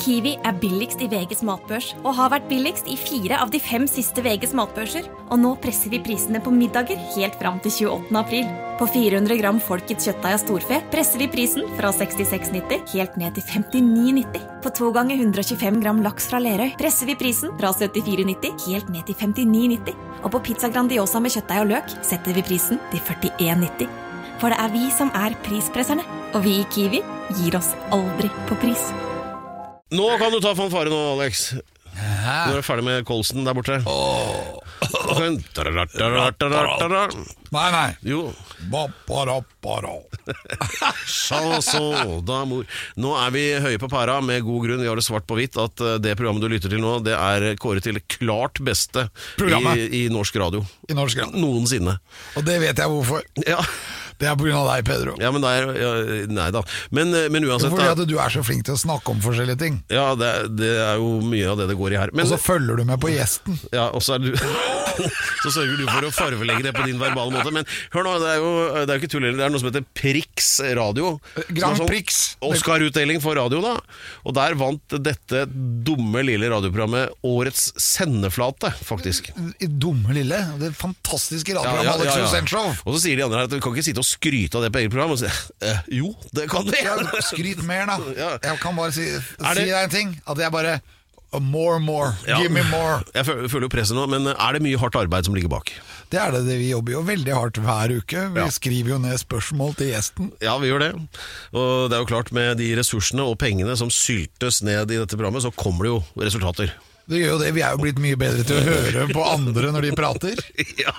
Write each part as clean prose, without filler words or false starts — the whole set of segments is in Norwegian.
Kiwi billigst I VGs matbørs, og har vært billigst I 4 av de 5 siste VGs matbørser. Og nå presser vi prisene på middager helt fram til 28. april. På 400 gram Folkets kjøttdeig av storfe presser vi prisen fra 66,90 helt ned til 59,90. På 2 ganger 125 gram laks fra Lerøy presser vi prisen fra 74,90 helt ned til 59,90. Og på pizza Grandiosa med kjøttdeig og løk setter vi prisen til 41,90. For det vi som prispresserne, og vi I Kiwi gir oss aldri på pris. Nå kan du ta fanfare nå, Alex. Nå ferdig med Kolsen der borte. Nei. Jo. Da, mor. Nå vi høye på pæra med god grunn. Vi har det svart på hvitt at det programmet du lytter til nå, det kåret til det klart beste I norsk radio. I norsk radio. Noensinne. Og det vet jeg hvorfor. Ja. Det på grunn av deg, Pedro. Ja, men nei da. Men uansett... Fordi at du så flink til å snakke om forskjellige ting. Ja, det jo mye av det går I her. Men, og så følger du med på gjesten. Ja, og så du... så sørger du for å farvelegge det på din verbale måte. Men hør nå, det jo ikke tull, det noe som heter Prix Radio. Grand Prix. Oscar-utdeling for radio da. Og der vant dette dumme lille radioprogrammet årets sendeflate, faktisk. Dumme lille? Det fantastiske radioprogrammet Alex Rosenshov. Og så sier de andre her at vi kan ikke sitte og skryte av det på eget program. Og si, jo, det kan vi. Ja, skryt mer da. Jeg kan bare si deg en ting, at jeg bare... More, give me more. Jeg føler jo presset nå, men det mye hardt arbeid som ligger bak? Det det, vi jobber jo veldig hardt hver uke. Vi skriver jo ned spørsmål til gjesten. Ja, vi gjør det. Og det jo klart, med de ressursene og pengene som syltes ned I dette programmet, så kommer det jo resultater. Det gjør jo det, vi jo blitt mye bedre til å høre på andre når de prater. Ja,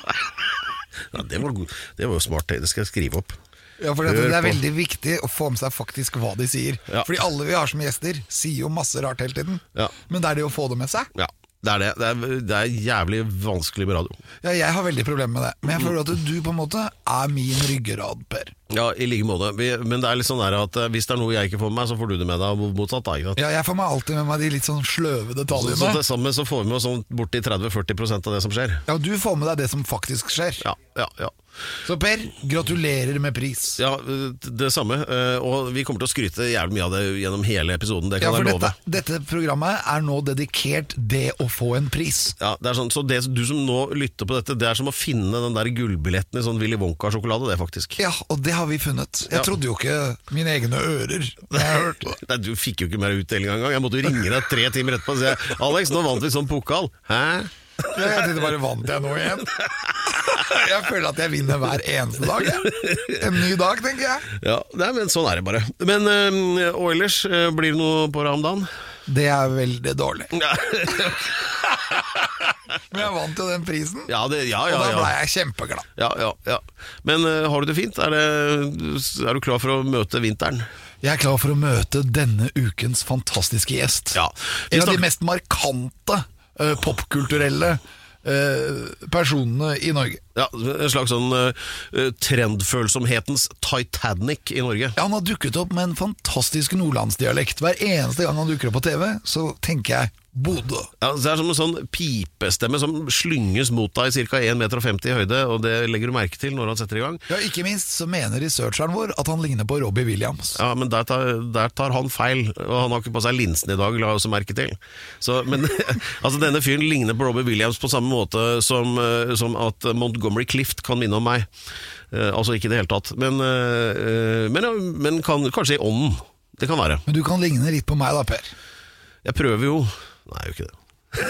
det var jo smart, det skal jeg skrive opp. Ja, for det veldig viktig å få med seg faktisk hva de sier. Fordi alle vi har som gjester sier jo masse rart hele tiden. Men det det å få det med seg. Ja, det det jævlig vanskelig med radio. Ja, jeg har veldig problemer med det. Men jeg føler at du på en måte min ryggerad, Per. Ja, I like måte. Men det litt sånn der at hvis det noe jeg ikke får med meg, så får du det med deg motsatt da, ikke sant? Ja, jeg får meg alltid med meg de litt sånn sløve detaljene. Så det samme så får vi med oss sånn borti 30-40% av det som skjer. Ja, du får med deg det som faktisk skjer. Ja. Så Per, gratulerer med pris. Ja, det samme. Og vi kommer til å skryte jævlig mye av det gjennom hele episoden, det kan jeg love. Dette programmet nå dedikert det å få en pris. Ja, det sånn, så du som nå lytter på dette, det som å finne den der gullbilletten I sånn Willy Wonka-sjokolade, det faktisk. Ja, og det har vi funnet. Jeg trodde jo ikke mine egne ører. Nei, du fikk jo ikke mer utdeling engang. Jeg måtte jo ringe deg 3 timer etterpå og si, Alex, nå vant vi sånn pokal. Hæ? Ja, jeg tenkte bare, vant jeg nå igjen? Jeg føler at jeg vinner hver eneste dag. En ny dag, tenker jeg. Ja, men sånn det bare. Men Oilers, blir det noe på Ramdan? Det veldig dårlig. Men jeg vant jo den prisen. Ja, og da ble jeg kjempeglad. Ja. Men har du det fint? Du klar for å møte vinteren? Jeg klar for å møte denne ukens fantastiske gjest. Ja. En av de mest markante popkulturelle personene I Norge. Ja, en slags sånn trendfølsomhetens Titanic I Norge. Ja, han har dukket opp med en fantastisk nordlandsdialekt. Hver eneste gang han dukker opp på TV, så tenker jeg Bodø. Ja, det som en sånn pipestemme som slynges mot deg I ca. 1,50 meter I høyde, og det legger du merke til når han setter I gang. Ja, ikke minst så mener researcheren vår at han ligner på Robbie Williams. Ja, men der tar han feil, og han har ikke på seg linsen I dag, la jeg også merke til. Så, men altså, denne fyren ligner på Robbie Williams på samme måte som at Montgomery Clift kan minne om meg. Altså ikke I det hele tatt. Men kan, kanskje I ånden. Det kan være. Men du kan ligne litt på meg da, Per. Jeg prøver jo. Nei, jo ikke det.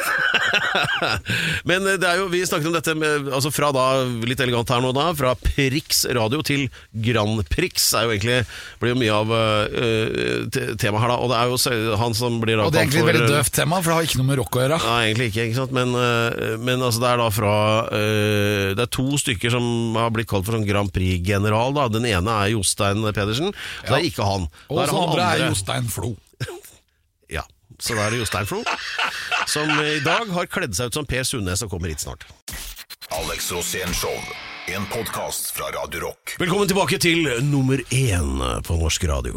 Men det jo, vi snakket om dette med, altså fra da, litt elegant her nå da, fra Prix Radio til Grand Prix jo egentlig, blir jo mye av tema her da, og det jo han som blir da, og det egentlig et veldig døvt tema, for det har ikke noe med rock å gjøre. Nei, egentlig ikke sant? Men altså det da fra det 2 stykker som har blitt kalt for sånn Grand Prix-general da. Den ene Jostein Pedersen, så det ikke han. Og så andre Jostein Flo. Ja, så det Jostein Flo, som I dag har kledd seg ut som Per Sundnes og kommer hit snart. Alex Rosénshow. En podcast fra Radio Rock. Velkommen tilbake til nummer 1 på norsk radio.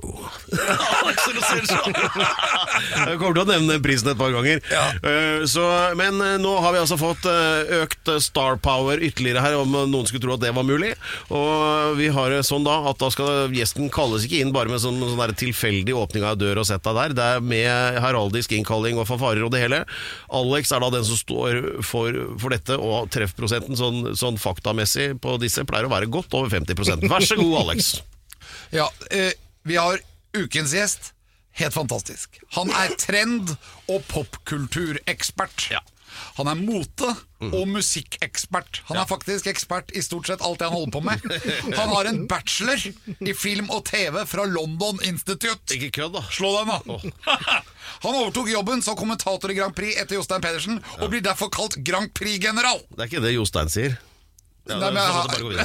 Jeg kommer til å nevne prisen et par ganger. Men nå har vi altså fått økt star power ytterligere her, om noen skulle tro at det var mulig. Og vi har sånn da, at da skal gjesten kalles ikke inn bare med sånn der tilfeldig åpning av dør og setta der. Det med heraldisk innkalling og fanfarer og det hele. Alex da den som står for dette, og treffprosenten sånn faktamessig på disse pleier å være godt over 50%. Vær så god, Alex. Ja, vi har ukens gjest. Helt fantastisk. Han trend- og popkulturekspert. Ja. Han mote- og musikkekspert. Han faktisk ekspert i stort sett alt det han holder på med. Han har en bachelor i film og TV fra London Institute. Ikke kødd da. Slå den da. Han overtok jobben som kommentator i Grand Prix etter Jostein Pedersen, og blir derfor kalt Grand Prix-general. Det ikke det Jostein sier. Ja, nei, men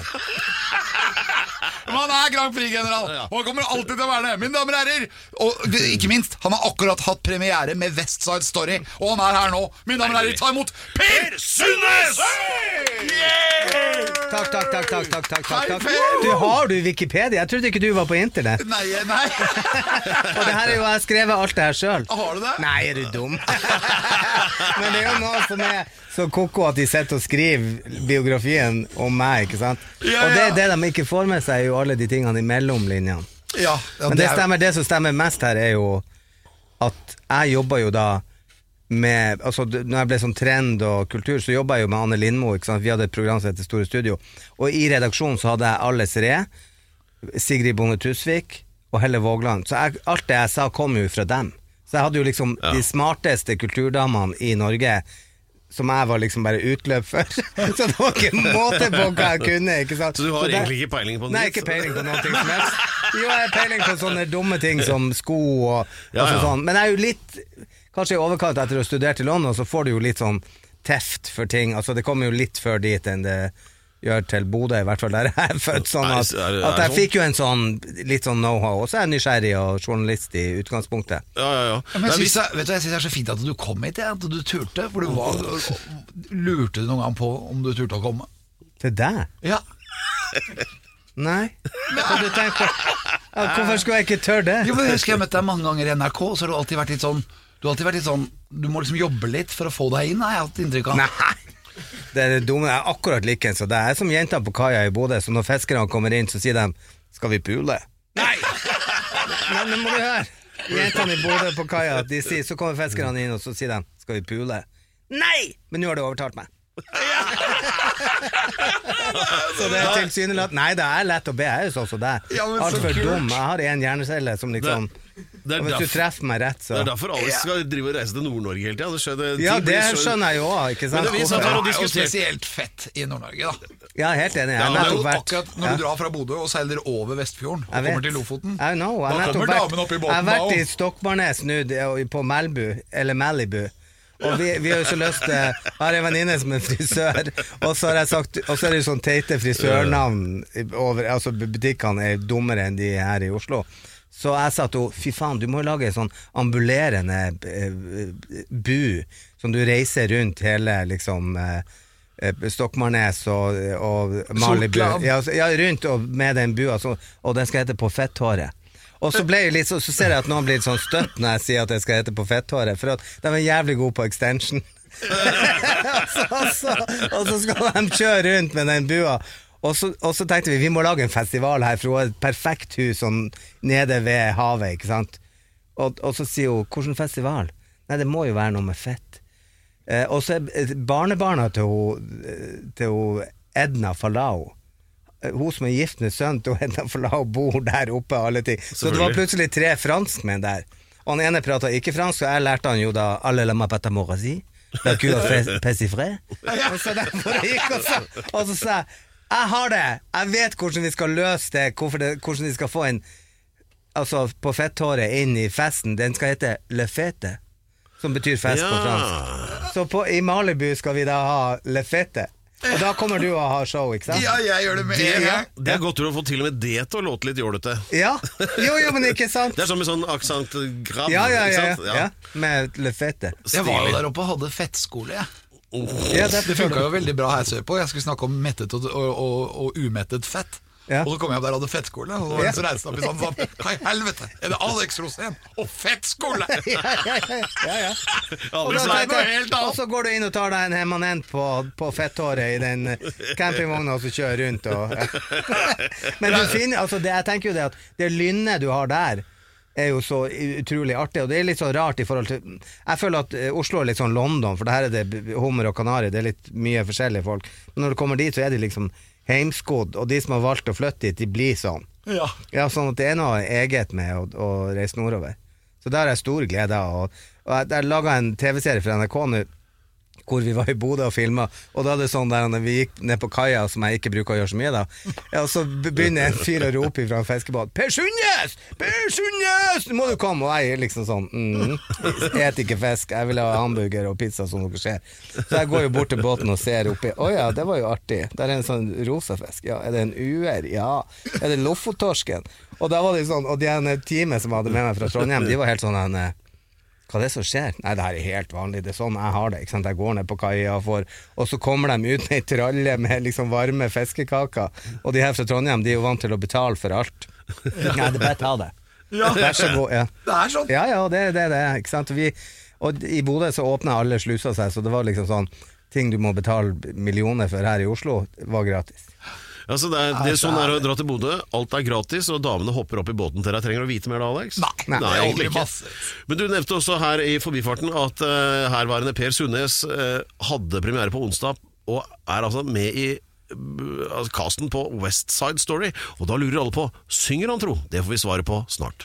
han Grand Prix-general, og han kommer alltid til å være det. Mine damer og herrer, og ikke minst, han har akkurat hatt premiere med West Side Story, og han her nå. Mine damer og herrer, ta imot Per Sundnes! Takk. Har du Wikipedia? Jeg trodde ikke du var på internett. Nei. Og det her jo, jeg har skrevet alt det her selv. Har du det? Nei, du dum? Men det jo noe som så koko at de sitter og skriver biografien om meg, ikke sant? Ja. Og det de ikke får med seg jo alle de tingene i mellomlinjene. Ja, men det stemmer, det som stemmer mest her jo at jeg jobber jo da med, altså når jeg ble sånn trend og kultur, så jobbet jeg jo med Anne Lindmo, ikke sant? Vi hadde et program som heter Store Studio, og i redaksjonen så hadde jeg Alles Re, Sigrid Bonde Tusvik og Helle Vågland, så alt det jeg sa kom jo fra dem. Så jeg hadde jo liksom de smarteste kulturdamene i Norge, som jeg var liksom bare utløp for. Så det var ikke måte på hva jeg kunne, ikke sant? Så du har egentlig ikke peiling på noe? Nei, ikke peiling på noe som helst. Jo, jeg har peiling på sånne dumme ting som sko og sånn. Men jeg jo litt, kanskje i overkant etter å ha studert i London, så får du jo litt sånn teft for ting. Altså det kommer jo litt før dit enn det gjør til Bodø, i hvert fall der jeg født, sånn at jeg fikk jo en sånn litt sånn know-how, og så jeg nysgjerrig og journalist i utgangspunktet. Ja. Men jeg synes det så fint at du kom hit, at du turte, for lurte du noen gang på om du turte å komme? Til deg? Ja. Nei. Hva du tenkt på? Hvorfor skulle jeg ikke tørre det? Jo, men jeg husker jeg møtte deg mange ganger i NRK, så har du alltid vært litt sånn, du må liksom jobbe litt for å få deg inn, har jeg hatt inntrykk av. Nei. Det det dumme, jeg akkurat like så det som jenter på kaia i Bodø, så når fiskerne kommer inn, så sier de, skal vi pule? Nei! Men må du høre, jentene i Bodø på kaia, de sier, så kommer fiskerne inn, og så sier de, skal vi pule? Nei! Men nå har du overtalt meg. Så det tilsynelatende, nei, det lett å be, jeg jo sånn som det. Alt for dum, jeg har en hjernecelle som liksom... Og hvis du treffer meg rett, så... Det derfor Alex skal drive og reise til Nord-Norge hele tiden. Det skjønner jeg jo også, ikke sant? Det er spesielt fett i Nord-Norge da. Ja, helt enig. Akkurat når du drar fra Bodø og seiler over Vestfjorden og kommer til Lofoten, da kommer damen opp i båten. Jeg har vært i Stokmarknes nå, på Melbu, eller Malibu. Og vi har jo så lyst til, jeg har en venninne som frisør, og så har jeg sagt, og så det sånn teite frisørnavn over, altså butikkene dummere enn de her i Oslo. Så jeg sa til henne, fy faen, du må lage en sånn ambulerende bu, som du reiser rundt hele liksom Stokmarknes og Malibu. Ja, rundt og med den bua, og den skal hete På Fetthåret. Og så ble jeg litt så ser jeg at noen blir litt sånn støtt når jeg sier at jeg skal hete På Fetthåret, for at de jævlig gode på extension. og så skal de kjøre rundt med den bua. Og så tenkte vi må lage en festival her, for hun har et perfekt hus sånn, nede ved havet, ikke sant? Og så sier hun, hvordan festival? Nei, det må jo være noe med fett. Og så barnebarna til Edna Falau, hun som gift med sønnen til Edna Falau, bor der oppe og alle ting. Så det var plutselig 3 franskmenn der. Og han ene pratet ikke fransk, og jeg lærte han jo da «Alle la ma pata morasi», «La cure pesifre». Og så derfor gikk og så sa jeg har det, jeg vet hvordan vi skal løse det, hvordan vi skal få en, altså på fetthåret inn i festen, den skal hete Le Fete, som betyr fest på fransk. Så i Malibu skal vi da ha Le Fete, og da kommer du å ha show, ikke sant? Ja, jeg gjør det med en gang. Det godt å få til og med det til å låte litt jålete. Ja, jo, men ikke sant? Det sånn med sånn aksent grav, ja, med Le Fete. Jeg var jo der oppe og hadde fettskole, jeg. Ja, Det funket jo veldig bra her sørpå. Jeg skulle snakke om mettet og umettet fett. Ja. Og så kom jeg opp der og hadde fettskole, og så var det så reiste opp i sånn, hva i helvete, er det Alex Rosén og fettskole? Ja. Og så går du inn og tar deg en permanent på fetthåret i den campingvogna og så kjører rundt Men du finner, altså jeg tenker jo det at det lynnet du har der er jo så utrolig artig, og det er litt så rart i forhold til, jeg føler at Oslo er litt sånn London, for det her er det hummer og kanari, det er litt mye forskjellige folk, men når du kommer dit så er de liksom heimskodd, og de som har valgt å flytte dit, de blir sånn. Ja, sånn at det er noe eget med å reise nordover. Så der er stor glede av. Og jeg laget en TV-serie for NRK nå, hvor vi var i Bodø og filmet, og da er det sånn der når vi gikk ned på kaia, som jeg ikke bruker å gjøre så mye da, og så begynner en fyr å rope fra en fiskebåt, Per Sundnes! Nå må du komme! Og jeg er liksom sånn, jeg et ikke fisk, jeg vil ha hamburger og pizza som dere ser. Så jeg går jo bort til båten og ser oppi, ja, det var jo artig, der er en sånn rosa fisk, ja, er det en uer? Ja, er det loffotorsken? Og da var det sånn, og de teamet som hadde med meg fra Trondheim, de var helt sånn, hva er det som skjer? Nei, det her er helt vanlig, det er sånn jeg har det, ikke sant? Jeg går ned på kaia og så kommer de ut med en tralle med liksom varme fiskekaker, og de her fra Trondheim, de er jo vant til å betale for alt. Nei, det er bare ta det. Vær så god, ja. Det er sånn. Ja, det er, ikke sant? Og i Bodø så åpnet alle sluser seg, så det var liksom sånn, ting du må betale millioner for her i Oslo, var gratis. Altså det er sånn å dra til Bodø. Alt er gratis, og damene hopper opp i båten til deg. Trenger du å vite mer da, Alex? Nei, egentlig ikke. Men du nevnte også her i forbifarten at herværende Per Sundnes hadde premiere på onsdag, og er altså med i casten på West Side Story. Og da lurer alle på, synger han tro? Det får vi svare på snart.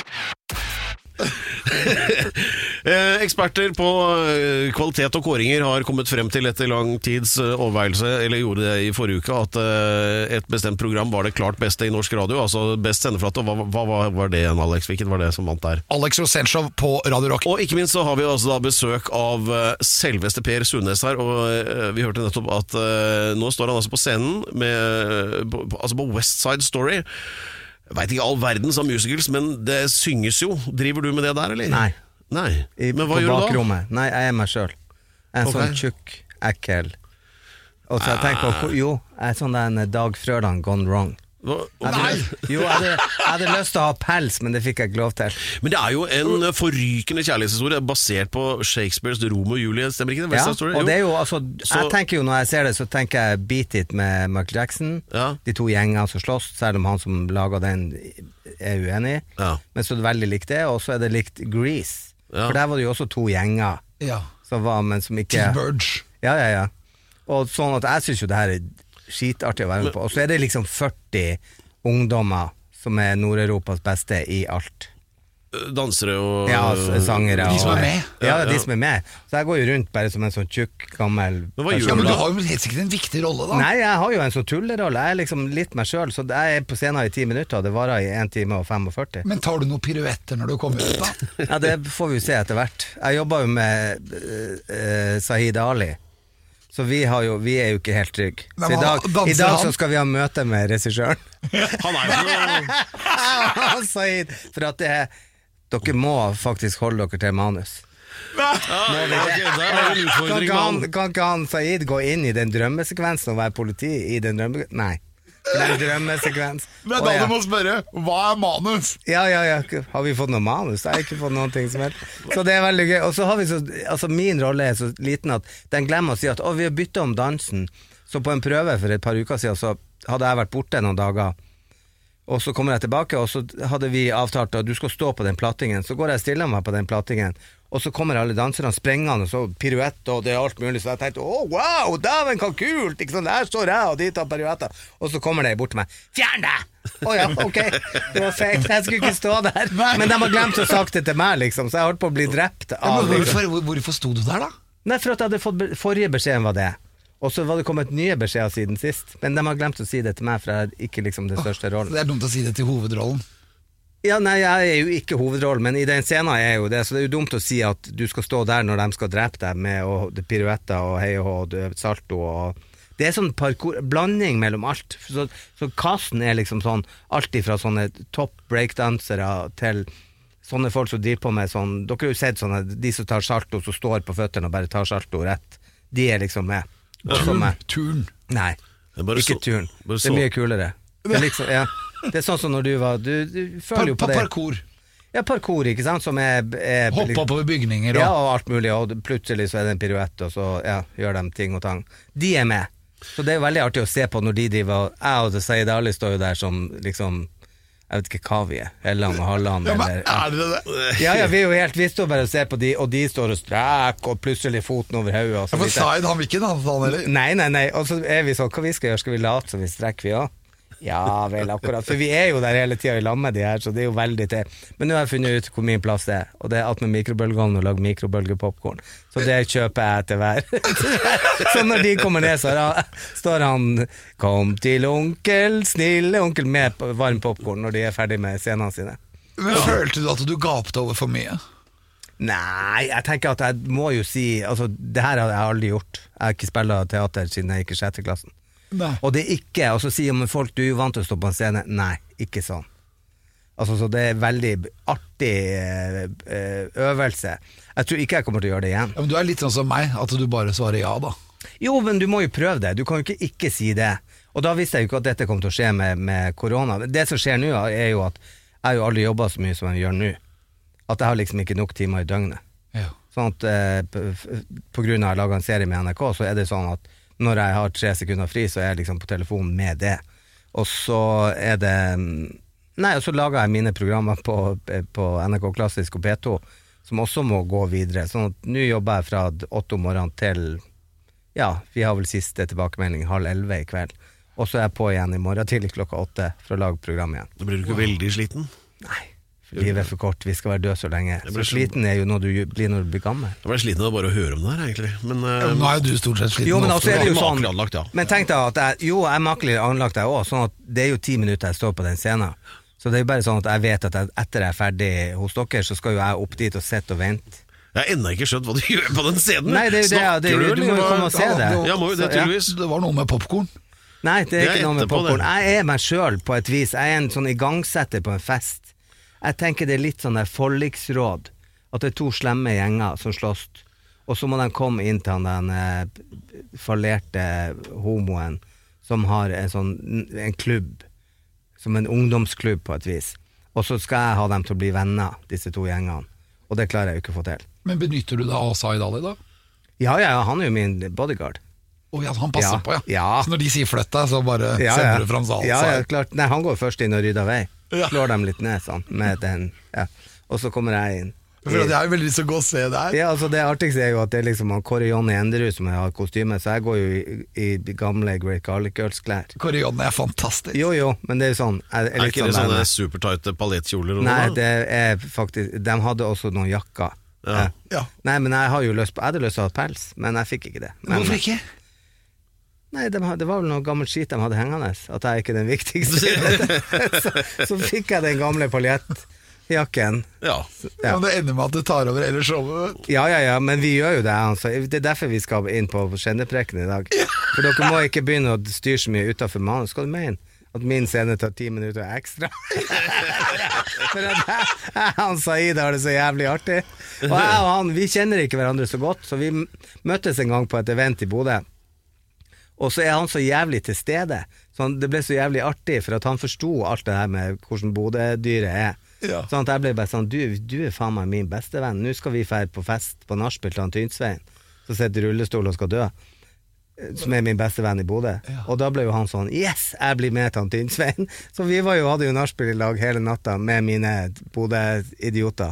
Eksperter på kvalitet og kåringer har kommet frem til etter lang tids overveielse, eller gjorde det i forrige uke, at et bestemt program var det klart beste i norsk radio, altså best sendeflate. Hva var det igjen, Alex? Hvilket var det som vant der? Alex Rosén Show på Radio Rock. Og ikke minst så har vi altså da besøk av selveste Per Sundnes her, og vi hørte nettopp at nå står han altså på scenen altså på West Side Story. Jeg vet ikke all verdens av musicals, men det synges jo. Driver du med det der, eller? Nei. Men hva gjør du da? Nei, jeg er meg selv. Jeg er sånn tjukk, ekkel. Og så jeg tenker på, jeg er sånn der en Dag Frøland gone wrong. Jeg hadde lyst til å ha pels, men det fikk jeg ikke lov til. Men det er jo en forrykende kjærlighetshistorie basert på Shakespeares Romeo og Julie, stemmer ikke det? Og det er jo, altså, jeg tenker jo når jeg ser det, så tenker jeg Beat It med Michael Jackson, de to gjenger som slåss, selv om han som laget den er uenig, men så er det veldig likt det, og så er det likt Grease, for der var det jo også to gjenger som var, men som ikke T-Birds. Ja. Og sånn at jeg synes jo det her er skitartig å være med på. Og så er det liksom 40 ungdommer som er Nord-Europas beste i alt. Dansere og sangere. De som er med. De som er med. Så jeg går jo rundt bare som en sånn tjukk, gammel person. Men du har jo helt sikkert en viktig rolle da. Nei, jeg har jo en sånn tullerolle. Jeg er liksom litt meg selv, så jeg er på scenen i 10 minutter, og det varer i 1 time og 45. Men tar du noen piruetter når du kommer ut da? Ja, det får vi jo se etter hvert. Jeg jobber jo med Sahid Ali. Så vi er jo ikke helt trygg. Så i dag så skal vi ha møte med regissøren. Han er jo Han sier for at dere må faktisk holde dere til manus. Kan ikke han Said gå inn i den drømmesekvensen og være politi i den drømmesekvensen? Nei. Den drømmesekvens. Men da du må spørre, hva er manus? Ja, har vi fått noe manus? Jeg har ikke fått noen ting som helst. Så det er veldig gøy. Og så har vi altså min rolle er så liten at den glemmer å si at vi har byttet om dansen. Så på en prøve for et par uker siden så hadde jeg vært borte noen dager, og så kommer jeg tilbake, og så hadde vi avtalt at du skal stå på den plattingen. Så går jeg stille meg på den plattingen, og så kommer alle danserne sprengende, og så piruett, og det er alt mulig. Så jeg tenkte, wow, dæven, hva kult, ikke sånn, der står jeg, og de tar piruetter. Og så kommer de bort til meg, fjern deg! Ja, ok, det var feil, jeg skulle ikke stå der. Men de har glemt å sagt det til meg, liksom, så jeg holdt på å bli drept av. Hvorfor sto du der da? Nei, for at jeg hadde fått forrige beskjeden var det. Og så var det kommet nye beskjeder siden sist, men de har glemt å si det til meg, for jeg er ikke liksom det største rollen. Det er dumt å si det til hovedrollen. Ja, nei, jeg er jo ikke hovedrollen, men i den scenen er jeg jo det, så det er jo dumt å si at du skal stå der når de skal drepe deg med piruetter og hei og salto og... Det er sånn parkour, blanding mellom alt, så casten er liksom sånn, alt ifra sånne topp breakdansere til sånne folk som driver på med sånn, dere har jo sett sånne, de som tar salto, som står på føttene og bare tar salto rett De liksom med. Turn. Nei, ikke turn. Det mye kulere. Det liksom, ja. Det sånn som når du var Du føler jo på det. Parkour. Ja, parkour, ikke sant? Som Hoppe oppover bygninger Ja, og alt mulig, og plutselig så det en piruett, og så gjør de ting og tang. De med. Så det veldig artig å se på når de driver. Jeg og Zaid Ali står jo der som liksom jeg vet ikke hva vi Helland og Halland men det? Ja, vi jo helt vi står bare og ser på de, og de står og stræk, og plutselig foten over hodet. Ja, for Zaid, han vil ikke danse, han heller? Nei, og så vi sånn, hva vi skal gjøre? Skal vi late som vi strekker vi også? Ja, vel, akkurat. For vi jo der hele tiden i lag med de her, så det jo veldig til. Men nå har jeg funnet ut hvor min plass og det alt med mikrobølgeovn og lage mikrobølgepopcorn. Så det kjøper jeg til hver. Så når de kommer ned, så står han kom til onkel, snille onkel med varm popcorn når de ferdig med scenene sine. Men følte du at du gapte over for mye? Nei, jeg tenker at jeg må jo si altså, det her har jeg aldri gjort. Jeg har ikke spillet teater siden jeg gikk i 6. klassen. Nei. Og det ikke, og så sier man folk du jo vant til å stå på en scene. Nei, ikke sånn. Altså, så det veldig artig øvelse. Jeg tror ikke jeg kommer til å gjøre det igjen. Ja, men du litt sånn som meg, at du bare svarer ja da. Jo, men du må jo prøve det. Du kan jo ikke si det. Og da visste jeg jo ikke at dette kom til å skje med korona. Det som skjer nå jo at jeg har jo aldri jobbet så mye som jeg gjør nå. At jeg har liksom ikke nok timer i døgnet. Ja. Sånn at på grunn av å lage en serie med NRK, så det sånn at når jeg har 3 sekunder fri, så jeg liksom på telefonen med det. Og så det Nei, og så lager jeg mine programmer på NRK Klassisk og P2, som også må gå videre. Sånn at nå jobber jeg fra 8 om morgenen til ja, vi har vel siste tilbakemelding 10:30 i kveld. Og så jeg på igjen i morgen tidlig 8 for å lage program igjen. Da blir du ikke veldig sliten? Nei. Livet for kort, vi skal være døde så lenge. Så sliten jo når du blir gammel. Jeg ble sliten av bare å høre om det her, egentlig. Men, nå jo du stort sett sliten. Jo, men også det jo sånn. Anlagt, ja. Men tenk deg at jeg er makelig anlagt jeg også, sånn at det jo 10 minutter jeg står på den scenen. Så det jo bare sånn at jeg vet at etter jeg ferdig hos dere, så skal jo jeg opp dit og sitte og vente. Jeg har ennå ikke skjønt hva du gjør på den scenen. Nei, det Snakker du? Du må jo komme og se det. Ja, må jo det, tydeligvis. Det var noe med popcorn. Nei, det ikke noe med popcorn. Jeg meg selv på et vis. Jeg en sånn igangsetter på en fest. Jeg tenker det litt sånn der forliksråd, at det 2 slemme gjenger som slåss, og så må de komme inn til den fallerte homoen som har en klubb, som en ungdomsklubb på et vis, og så skal jeg ha dem til å bli venner, disse 2 gjengene, og det klarer jeg jo ikke å få til. Men benytter du deg av Zaid Ali da? Ja, han jo min bodyguard. Ja, han passer på, ja. Så når de sier flytt deg, så bare sender du frem Zaid. Ja, klart. Nei, han går først inn og rydder vei. Slår dem litt ned sånn med den, og så kommer jeg inn. For jeg har jo veldig lyst til å gå og se det her. Ja, altså det artigste jo at det liksom Kåre Jonny Enderud som har kostyme, så jeg går jo i gamle Great Garlic Girls klær. Kåre Jonny fantastisk. Jo, men det jo sånn ikke det sånne supertighte paljettkjoler? Nei, det faktisk de hadde også noen jakker. Ja. Nei, men jeg hadde lyst til å ha pels, men jeg fikk ikke det. Hvorfor ikke? Nei, det var vel noe gammelt skit de hadde hengende, at jeg ikke den viktigste. så fikk jeg den gamle paljettjakken. Ja. Men det ender med at du tar over hele showet. Ja, men vi gjør jo det. Altså. Det derfor vi skal inn på Skjennepreken i dag. For dere må ikke begynne å styre så mye utenfor manus. Skal du mene at min scene tar 10 minutter ekstra? For at han Zaid har det så jævlig artig. Og jeg og han, vi kjenner ikke hverandre så godt, så vi møttes en gang på et event i Bodø. Og så han så jævlig til stede, så det ble så jævlig artig, for at han forstod alt det her med hvordan Bodø-dyret Ja. Sånn at jeg ble bare sånn, du faen meg min beste venn, nå skal vi fære på fest på nachspiel til han Tynsveien, så sitter i rullestol og skal dø, som min beste venn i Bodø. Og da ble jo han sånn, yes, jeg blir med til han Tynsveien. Så vi hadde jo nachspiel i lag hele natta med mine Bodø-idioter.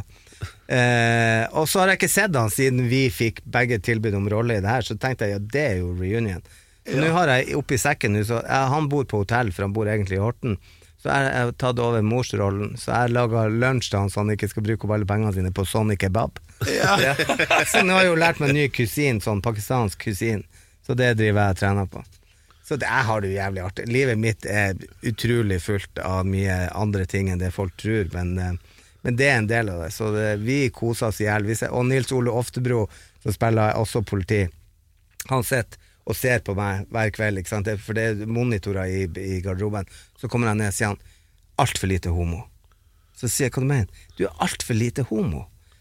Og så har jeg ikke sett han siden vi fikk begge tilbud om rolle i det her, så tenkte jeg, det jo reunion. Så nå har jeg oppi sekken nu, så han bor på hotell, for han bor egentlig i Horten, så jeg har tatt over morsrollen, så jeg laget lunsj til han, så han ikke skal bruke opp alle pengene sine på Sonic Kebab. Så nå har jeg jo lært meg en ny kusin, sånn pakistansk kusin, så det driver jeg og trener på. Så det har det jo jævlig artig. Livet mitt utrolig fullt av mye andre ting enn det folk tror, men det en del av det, så vi koser oss ihjel. Og Nils Ole Oftebro, som spiller også politi, han sitter og ser på meg hver kveld, ikke sant? For det monitorer i garderoben. Så kommer han ned og sier han, alt for lite homo. Så sier jeg, hva du mener? Du alt for lite homo.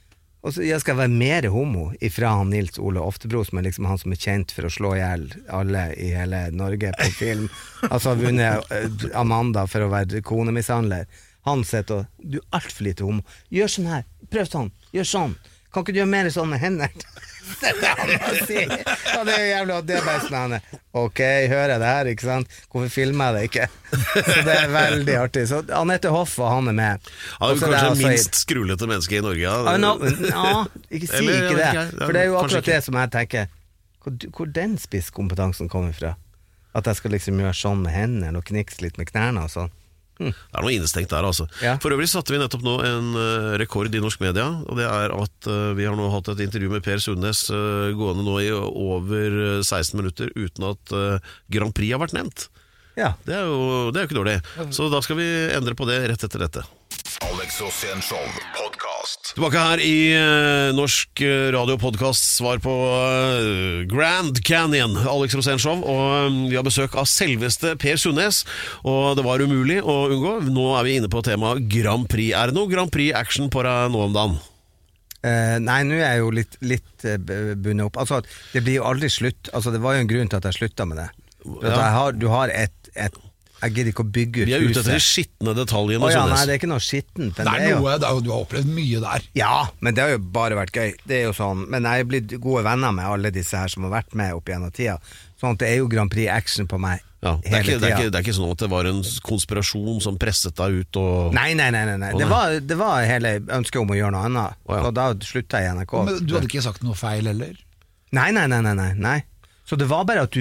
Og så jeg skal være mer homo ifra han Nils Ole Oftebro, som liksom han som kjent for å slå ihjel alle i hele Norge på film. Altså har vunnet Amanda for å være konemishandler. Han sitter og, du alt for lite homo. Gjør sånn her, prøv sånn, gjør sånn. Kan ikke du gjøre mer sånn med hendene? Det er han å si. Ja, det jævlig, og det bare sånn, ok, hører jeg det her, ikke sant? Hvorfor filmer jeg det ikke? Så det veldig artig. Så Anette Hoff og han med. Han kanskje det minst skrulete menneske i Norge. Ikke si ikke det. For det jo akkurat det som jeg tenker, hvor den spisskompetansen kommer fra. At jeg skal liksom gjøre sånn med hendene og knikse litt med knærne og sånn. Det noe innestengt der altså. For øvrig satte vi nettopp nå en rekord i norsk media, og det at vi har nå hatt et intervju med Per Sundnes gående nå i over 16 minutter uten at Grand Prix har vært nevnt. Det jo ikke dårlig. Så da skal vi endre på det rett etter dette. Alex Rosén Show podcast. Tilbake her i Norsk Radio Podcast, svar på Grand Canyon, Alex Rosén Show, og vi har besøk av selveste Per Sundnes, og det var umulig å unngå. Nå vi inne på temaet Grand Prix. Det noe Grand Prix action på deg nå om dagen? Nei, nå jeg jo litt bunnet opp. Altså, det blir jo aldri slutt. Altså, det var jo en grunn til at jeg sluttet med det. Du har et jeg gidder ikke å bygge ut huset. Vi ute etter de skittne detaljene. Nei, det ikke noe skittent. Det noe, du har opplevd mye der. Ja, men det har jo bare vært gøy. Det jo sånn, men jeg har blitt gode venner med alle disse her som har vært med opp gjennom tida. Sånn at det jo Grand Prix action på meg hele tida. Det ikke sånn at det var en konspirasjon som presset deg ut og... Nei. Det var hele ønsket om å gjøre noe annet. Og da sluttet jeg i NRK. Men du hadde ikke sagt noe feil heller? Nei. Så det var bare at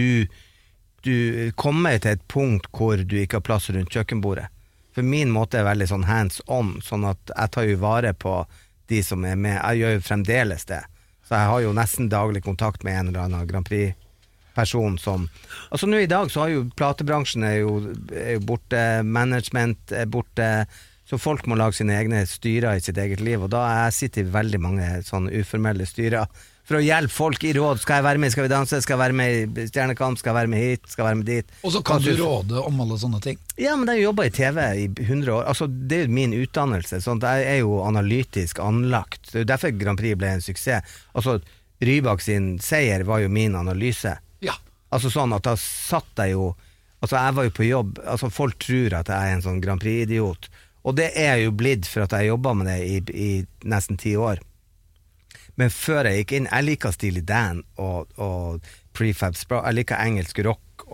du kommer til et punkt hvor du ikke har plass rundt kjøkkenbordet. For min måte veldig sånn hands on, sånn at jeg tar jo vare på de som med. Jeg gjør jo fremdeles det. Så jeg har jo nesten daglig kontakt med en eller annen Grand Prix-person som... Altså nå i dag så har jo platebransjen er jo borte, management er borte, så folk må lage sine egne styrer i sitt eget liv, og da jeg sitter i veldig mange sånne uformelle styrer, for å hjelpe folk i råd. Skal jeg være med, skal vi danse, skal jeg være med i Stjernekamp, skal jeg være med hit, skal jeg være med dit. Og så kan du råde om alle sånne ting. Ja, men jeg har jobbet i TV i 100 år. Altså, det jo min utdannelse, sånn at jeg jo analytisk anlagt. Det jo derfor Grand Prix ble en suksess. Altså, Rybak sin seier var jo min analyse. Ja. Altså sånn at da satt jeg jo... Altså, jeg var jo på jobb. Altså, folk tror at jeg en sånn Grand Prix-idiot. Og det jo blitt for at jeg jobbet med det i nesten 10 år. Men før jeg gikk inn, jeg liker Steely Dan og Prefab Sprout, jeg liker engelsk rock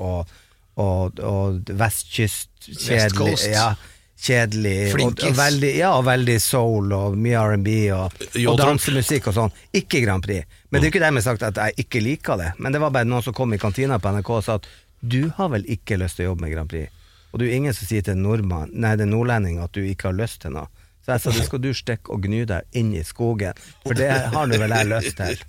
og vestkyst, kjedelig, kjedelig og veldig soul og mye R&B og dansemusikk og sånn, ikke Grand Prix. Men det ikke dermed sagt at jeg ikke liker det, men det var bare noen som kom i kantina på NRK og sa at du har vel ikke lyst til å jobbe med Grand Prix, og det jo ingen som sier til en nordlending at du ikke har lyst til noe. Så jeg sa, det skal du stekke og gny deg inn i skogen, for det har du vel jeg lyst til.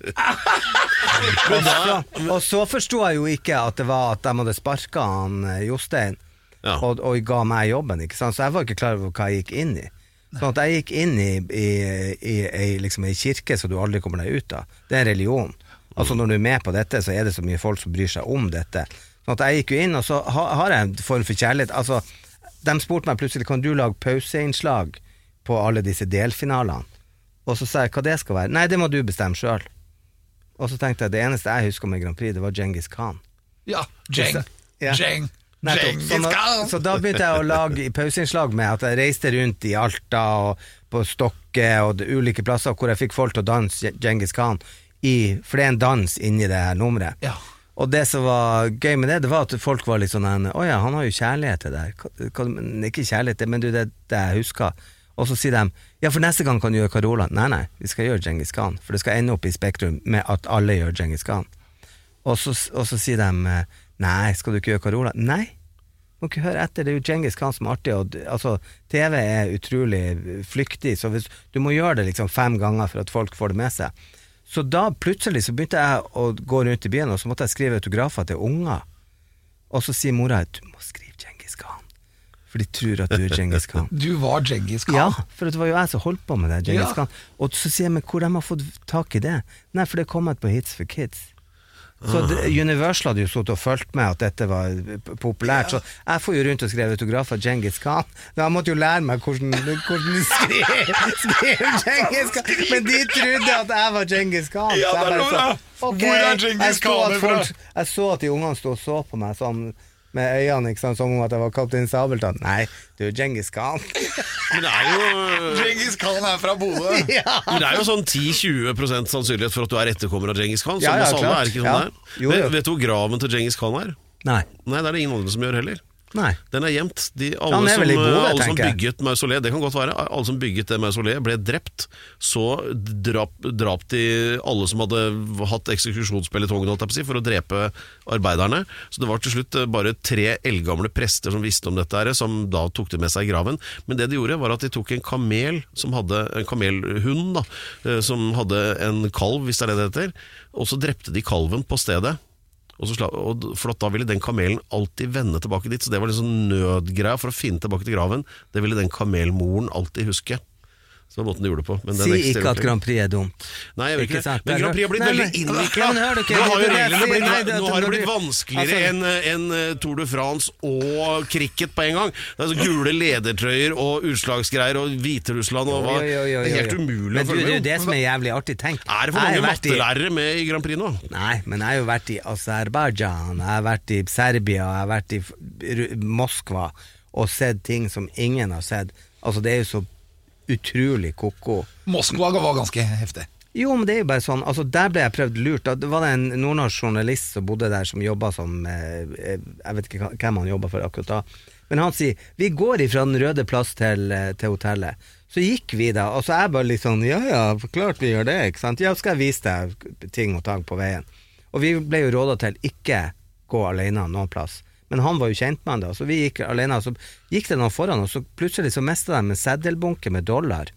Og så forstod jeg jo ikke at det var at de hadde sparket han Jostein, og ga meg jobben, ikke sant? Så jeg var ikke klar over hva jeg gikk inn i. Sånn at jeg gikk inn i liksom en kirke så du aldri kommer deg ut av. Det en religion. Altså når du med på dette, så det så mye folk som bryr seg om dette. Sånn at jeg gikk jo inn, og så har jeg en form for kjærlighet. Altså, de spurte meg plutselig, kan du lage pauseinnslag på alle disse delfinalene? Og så sa jeg, hva det skal være? Nei, det må du bestemme selv. Og så tenkte jeg, det eneste jeg husker med Grand Prix, det var Genghis Khan. Ja, Genghis Khan. Så da begynte jeg å lage pauseinnslag med at jeg reiste rundt i Alta og på Stokke og de ulike plasser hvor jeg fikk folk til å danse Genghis Khan for det en dans inni det her nummeret. Ja. Og det som var gøy med det var at folk var litt sånn, åja, han har jo kjærlighet til det. Ikke kjærlighet, men det jeg husker. Og så sier de, ja, for neste gang kan du gjøre Carola. Nei, vi skal gjøre Genghis Khan, for det skal ende opp i Spektrum med at alle gjør Genghis Khan. Og så sier de, nei, skal du ikke gjøre Carola? Nei, må ikke høre etter, det jo Genghis Khan som artig, og altså, TV utrolig flyktig, så du må gjøre det liksom 5 ganger for at folk får det med seg. Så da plutselig så begynte jeg å gå rundt i byen, og så måtte jeg skrive autografer til unger. Og så sier mora, du må skrive Genghis Khan. For de tror at du Genghis Khan. Du var Genghis Khan? Ja, for det var jo jeg som holdt på med det, Genghis Khan. Og så sier jeg, men hvor de har fått tak i det? Nei, for det kom på Hits for Kids. Så Universal hadde jo suttet og følt med at dette var populært, så jeg får jo rundt og skrev autograf av Genghis Khan. Jeg måtte jo lære meg hvordan skrev Genghis Khan, men de trodde at jeg var Genghis Khan. Ja, så jeg bare Hvor Genghis Khan fra? Jeg så at de ungene stod og så på meg sånn, med øynene, ikke sant, som om at jeg var Kaptein Sabeltann. Nei, du er Genghis Khan. Men det jo Genghis Khan fra Bodø. Men det jo sånn 10-20% sannsynlighet for at du etterkommer av Genghis Khan. Ja, Som oss alle, klart. ikke sånn der? Jo. Vet du hvor graven til Genghis Khan Nei. Nei, det det ingen andre som gjør heller. Nei. Den gjemt. Han vel i Bodø, alle som tenker jeg. bygget mausoleet, det kan godt være, alle som bygget det mausoleet ble drept, så drap de alle som hadde hatt eksekusjonsspill i tongen, holdt jeg på å si, for å drepe arbeiderne. Så det var til slutt bare 3 eldgamle prester som visste om dette her, som da tok det med seg i graven. Men det de gjorde var at de tok en kamel, en kamelhund da, som hadde en kalv, hvis det det heter, og så drepte de kalven på stedet. For da ville den kamelen alltid vende tilbake dit. Så det var en sånn nødgreie for å finne tilbake til graven. Det ville den kamelmoren alltid huske. Så måten de gjorde det på. Men si ikke at Grand Prix dumt. Nei, jeg vil ikke det. Men Grand Prix har blitt veldig innviklet. Nå har det blitt vanskeligere enn Tour de France og cricket på en gang. Det så gule ledertrøyer og utslagsgreier og Hviterussland og hva. Det helt umulig å følge med. Men det som jævlig artig, tenk. Det for mange mattelærere med i Grand Prix nå? Nei, men jeg har jo vært i Azerbaijan, jeg har vært i Serbia, jeg har vært i Moskva og sett ting som ingen har sett. Altså det jo så utrolig koko. Moskva var ganske heftig. Jo, men det jo bare sånn, altså der ble jeg prøvd lurt. Det var en nordnorsk journalist som bodde der, som jobbet som, jeg vet ikke hvem han jobbet for akkurat da, men han sier, vi går ifra den røde plass til hotellet. Så gikk vi da, og så jeg bare litt sånn, ja, klart vi gjør det, ikke sant? Ja, skal jeg vise deg ting og tang på veien. Og vi ble jo rådet til ikke gå alene noen plass. Men han var jo kjent med han da, så vi gikk alene, så gikk det noen foran oss, så plutselig så mistet de en seddelbunke med dollar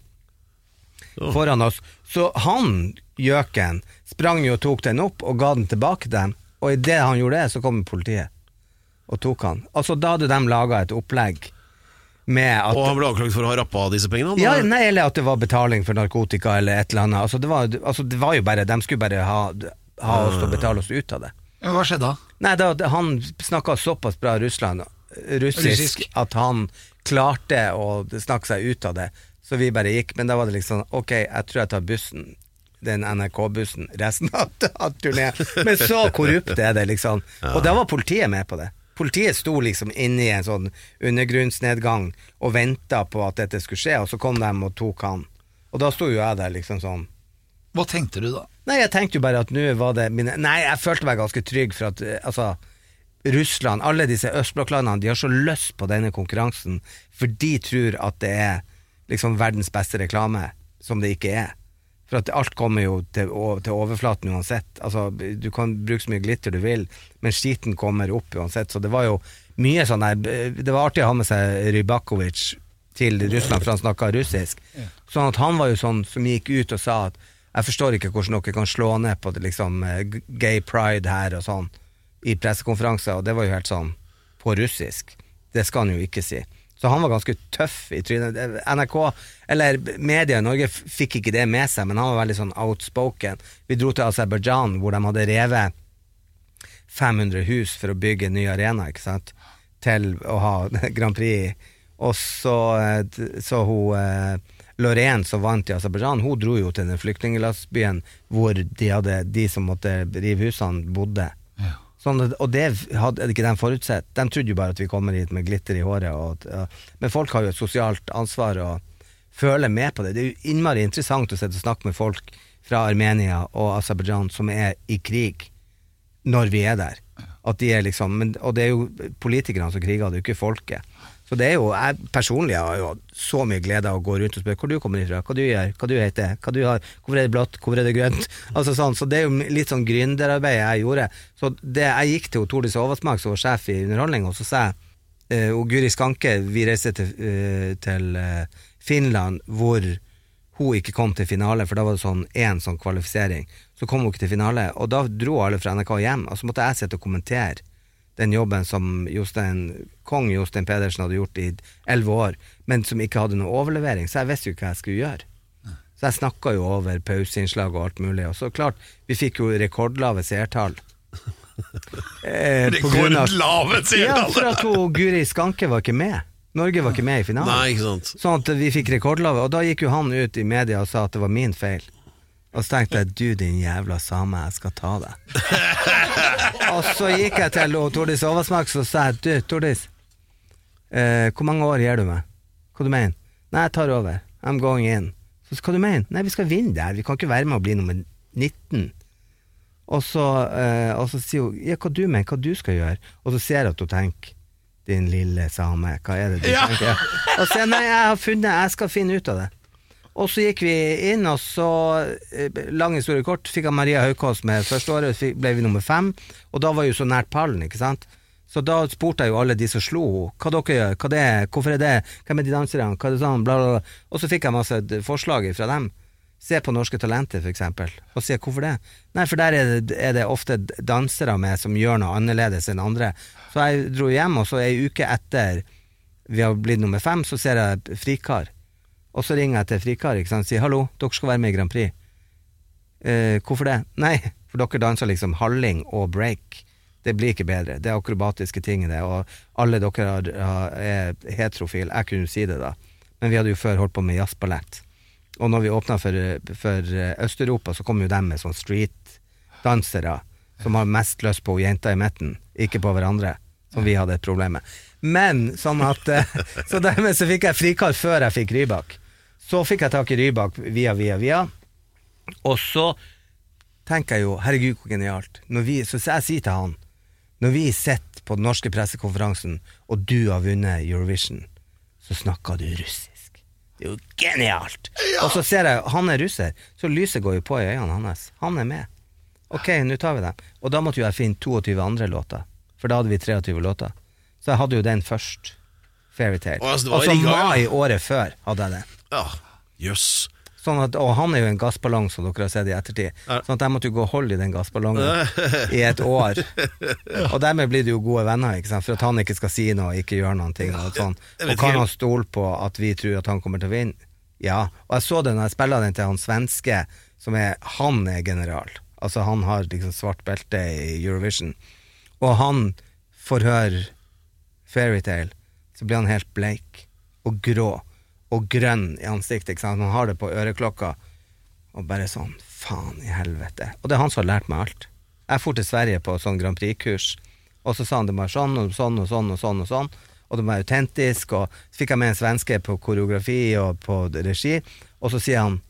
foran oss. Så han, gjøken, sprang jo og tok den opp og ga den tilbake til dem, og i det han gjorde det, så kom politiet og tok han. Altså da hadde de laget et opplegg med at... Og han ble anklaget for å ha rappet av disse pengene? Ja, nei, eller at det var betaling for narkotika eller et eller annet. Altså det var jo bare, de skulle bare ha oss til å betale oss ut av det. Hva skjedde da? Nei, han snakket såpass bra russisk at han klarte å snakke seg ut av det, så vi bare gikk, men da var det liksom, ok, jeg tror jeg tar bussen, den NRK-bussen, resten av turneen, men så korrupt det liksom, og da var politiet med på det. Politiet sto liksom inne i en sånn undergrunnsnedgang og ventet på at dette skulle skje, og så kom de og tok han, og da sto jo jeg der liksom sånn. Hva tenkte du da? Nei, jeg tenkte jo bare at nå var det Nei, jeg følte meg ganske trygg for at altså, Russland, alle disse østblokklandene, de har så lyst på denne konkurransen, for de tror at det liksom verdens beste reklame, som det ikke for at alt kommer jo til overflaten uansett. Altså, du kan bruke så mye glitter du vil, men skiten kommer opp uansett, så det var jo mye sånn der, det var artig å ha med seg Rybakovic til Russland, for han snakket russisk, sånn at han var jo sånn som gikk ut og sa at jeg forstår ikke hvordan dere kan slå ned på det, liksom, gay pride her og sånn i pressekonferanser, og det var jo helt sånn på russisk. Det skal han jo ikke si. Så han var ganske tøff i trynet. NRK, eller media i Norge fikk ikke det med seg, men han var veldig sånn outspoken. Vi dro til Azerbaijan, hvor de hadde revet 500 hus for å bygge en ny arena, ikke sant? Til å ha Grand Prix. Og så hun... Lorraine som vant i Azerbaijan, hun dro jo til den flyktningelandsbyen hvor de som måtte rive husene bodde. Ja. Sånn, og det hadde ikke de forutsett. De trodde jo bare at vi kommer hit med glitter i håret. Men folk har jo et sosialt ansvar og føler med på det. Det er jo innmari interessant å sitte og snakke med folk fra Armenia og Azerbaijan som i krig når vi der. At de liksom, og det er jo politikerne som kriger, det er jo ikke folket. Så det er jo, jeg personlig har jo så mye glede av å gå rundt og spørre hvor du kommer ifra, hva du gjør, hva du heter, hva du har, hvorfor det blått, hvorfor det grønt, altså sånn, så det er jo litt sånn gründerarbeid jeg gjorde. Så jeg gikk til Tordis Oversmak som var sjef i underholdning, og så sa jeg, og Guri Skanke, vi reiste til Finland, hvor hun ikke kom til finale, for da var det en sånn kvalifisering, så kom hun ikke til finale, og da dro alle fra NRK hjem, og så måtte jeg sitte og kommentere den jobben som kong Jostein Pedersen hadde gjort i 11 år, men som ikke hadde noe overlevering, så jeg visste jo hva jeg skulle gjøre. Så jeg snakket jo over pauseinnslag og alt mulig, og så klart, vi fikk jo rekordlave seertall på grunn av Rekordlavet, sier Ja, alle. for at Guri Skanke var ikke med. Norge var ikke med i finalen. Nei, ikke sant. Sånn at vi fikk rekordlave, og da gikk jo han ut i media og sa at det var min feil. Og så tenkte jeg, du din jævla same, jeg skal ta deg. Og så gikk jeg til Tordis Oversmak, så sa jeg, du Tordis, hvor mange år gir du meg? Hva du mener? Nei, jeg tar over. I'm going in. Så hva du mener? Nei, vi skal vinne der. Vi kan ikke være med å bli nummer 19. Og så sier hun, ja, hva du mener, hva du skal gjøre? Og så ser jeg at hun tenker, din lille same, hva er det du tenker? Ja. Og så sier jeg, nei, jeg skal finne ut av det. Og så gikk vi inn, og så lang historie kort, fikk jeg Maria Haukås med første året, ble vi nummer 5, og da var jo så nært pallen, ikke sant? Så da spurte jeg jo alle de som slo hva dere gjør, hva det er, hvorfor er det, hvem er de danserne, hva er det sånn, bla bla bla. Og så fikk jeg masse forslag fra dem. Se på Norske Talenter for eksempel, og si hvorfor det? Nei, for der er det ofte dansere med som gjør noe annerledes enn andre. Så jeg dro hjem, og så en uke etter vi har blitt nummer 5, så ser jeg Frikar. Og så ringer jeg til Frikar, ikke sant, og sier, hallo, dere skal være med i Grand Prix. Hvorfor det? Nei, for dere danser liksom halling og break. Det blir ikke bedre. Det er akrobatiske ting i det, og alle dere er heterofil. Jeg kunne jo si det da. Men vi hadde jo før holdt på med jazzballett. Og når vi åpnet for Østeuropa, så kom jo dem med sånn street-dansere som har mest lyst på jenter i midten, ikke på hverandre, som vi hadde et problem med. Men sånn at så dermed så fikk jeg Frikar før jeg fikk Rybak. Så fikk jeg tak i Rybak via. Og så tenker jeg jo, herregud hvor genialt. Så jeg sier til han, når vi sitter på den norske pressekonferansen, og du har vunnet Eurovision, så snakker du russisk. Det er jo genialt. Ja. Og så ser jeg, han er russer, så lyset går jo på i øynene hans. Han er med. Ok, nå tar vi det. Og da måtte jo jeg finne 22 andre låter, for da hadde vi 23 låter. Så jeg hadde jo den først, Fairytale. Og så mai året før hadde jeg det. Ja, jøss. Sånn at, og han er jo en gassballong som dere har sett i ettertid, sånn at jeg måtte jo gå og holde i den gassballongen i et år, og dermed blir det jo gode venner, ikke sant? For at han ikke skal si noe, ikke gjøre noen ting og sånn, og kan han stole på at vi tror at han kommer til å vinne? Ja, og jeg så det når jeg spiller den til han svenske, han er general, altså han har liksom svart belte i Eurovision, og han får høre Fairytale, så blir han helt bleik og grå og grønn i ansiktet, ikke sant? Han har det på øreklokka, og bare sånn, faen i helvete. Og det er han som har lært meg alt. Jeg for til Sverige på sånn Grand Prix-kurs, og så sa han det var sånn, og sånn, og sånn, og sånn, og sånn, og det var autentisk, og så fikk jeg med en svenske på koreografi og på regi, og så sier han,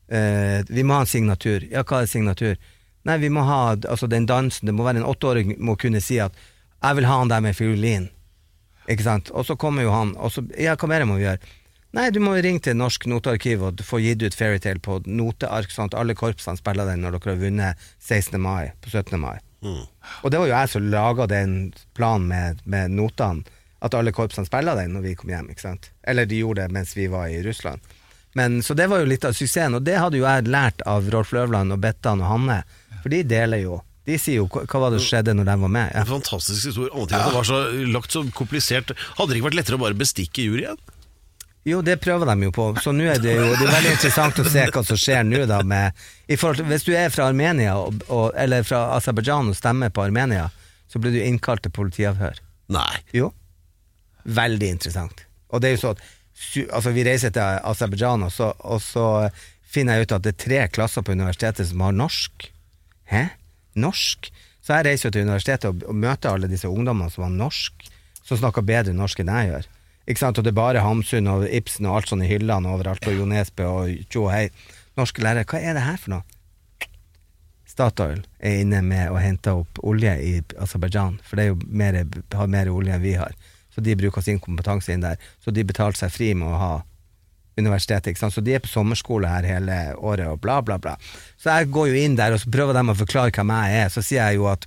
vi må ha en signatur. Ja, hva er signatur? Nei, vi må ha, altså den dansen, det må være en 8-åring må kunne si at, jeg vil ha han der med fiolin, ikke sant? Og så kommer jo han, og så, ja, hva mer må vi gjøre? Nei, du må ringe til Norsk Notearkiv og få gitt ut Fairytale på noteark, sånn at alle korpsene spiller den når dere har vunnet 16. mai, på 17. mai. Og det var jo jeg som laget den planen med notene, at alle korpsene spiller den når vi kom hjem, ikke sant? Eller de gjorde det mens vi var i Russland. Men, så det var jo litt av suksessen, og det hadde jo jeg lært av Rolf Løvland og Bettan og Hanne, for de deler jo. De sier jo, hva var det som skjedde når de var med? Ja. En fantastisk historie. Det var så lagt så komplisert. Hadde det ikke vært lettere å bare bestikke juryen? Jo, det prøver de jo på, så nå er det jo det er veldig interessant å se hva som skjer nå da med, i forhold til, hvis du er fra Armenia eller fra Aserbajdsjan og stemmer på Armenia, så blir du innkalt til politiavhør. Nei. Jo, veldig interessant. Og det er jo så at, altså vi reiser til Aserbajdsjan, og så finner jeg ut at det er 3 klasser på universitetet som har norsk. Hæ? Norsk? Så jeg reiser jo til universitetet og møter alle disse ungdommene som har norsk, som snakker bedre norsk enn jeg gjør. Ikke sant, og det er bare Hamsun og Ibsen og alt sånn i hyllene overalt, og Jo Nesbø og Tjo Hei. Norske lærere, hva er det her for noe? Statoil er inne med å hente opp olje i Aserbajdsjan, for det er jo har mer olje enn vi har. Så de bruker sin kompetanse inn der, så de betaler seg fri med å ha universitetet, ikke sant? Så de er på sommerskole her hele året og bla bla bla. Så jeg går jo inn der, og så prøver de å forklare hvem jeg er, så sier jeg jo at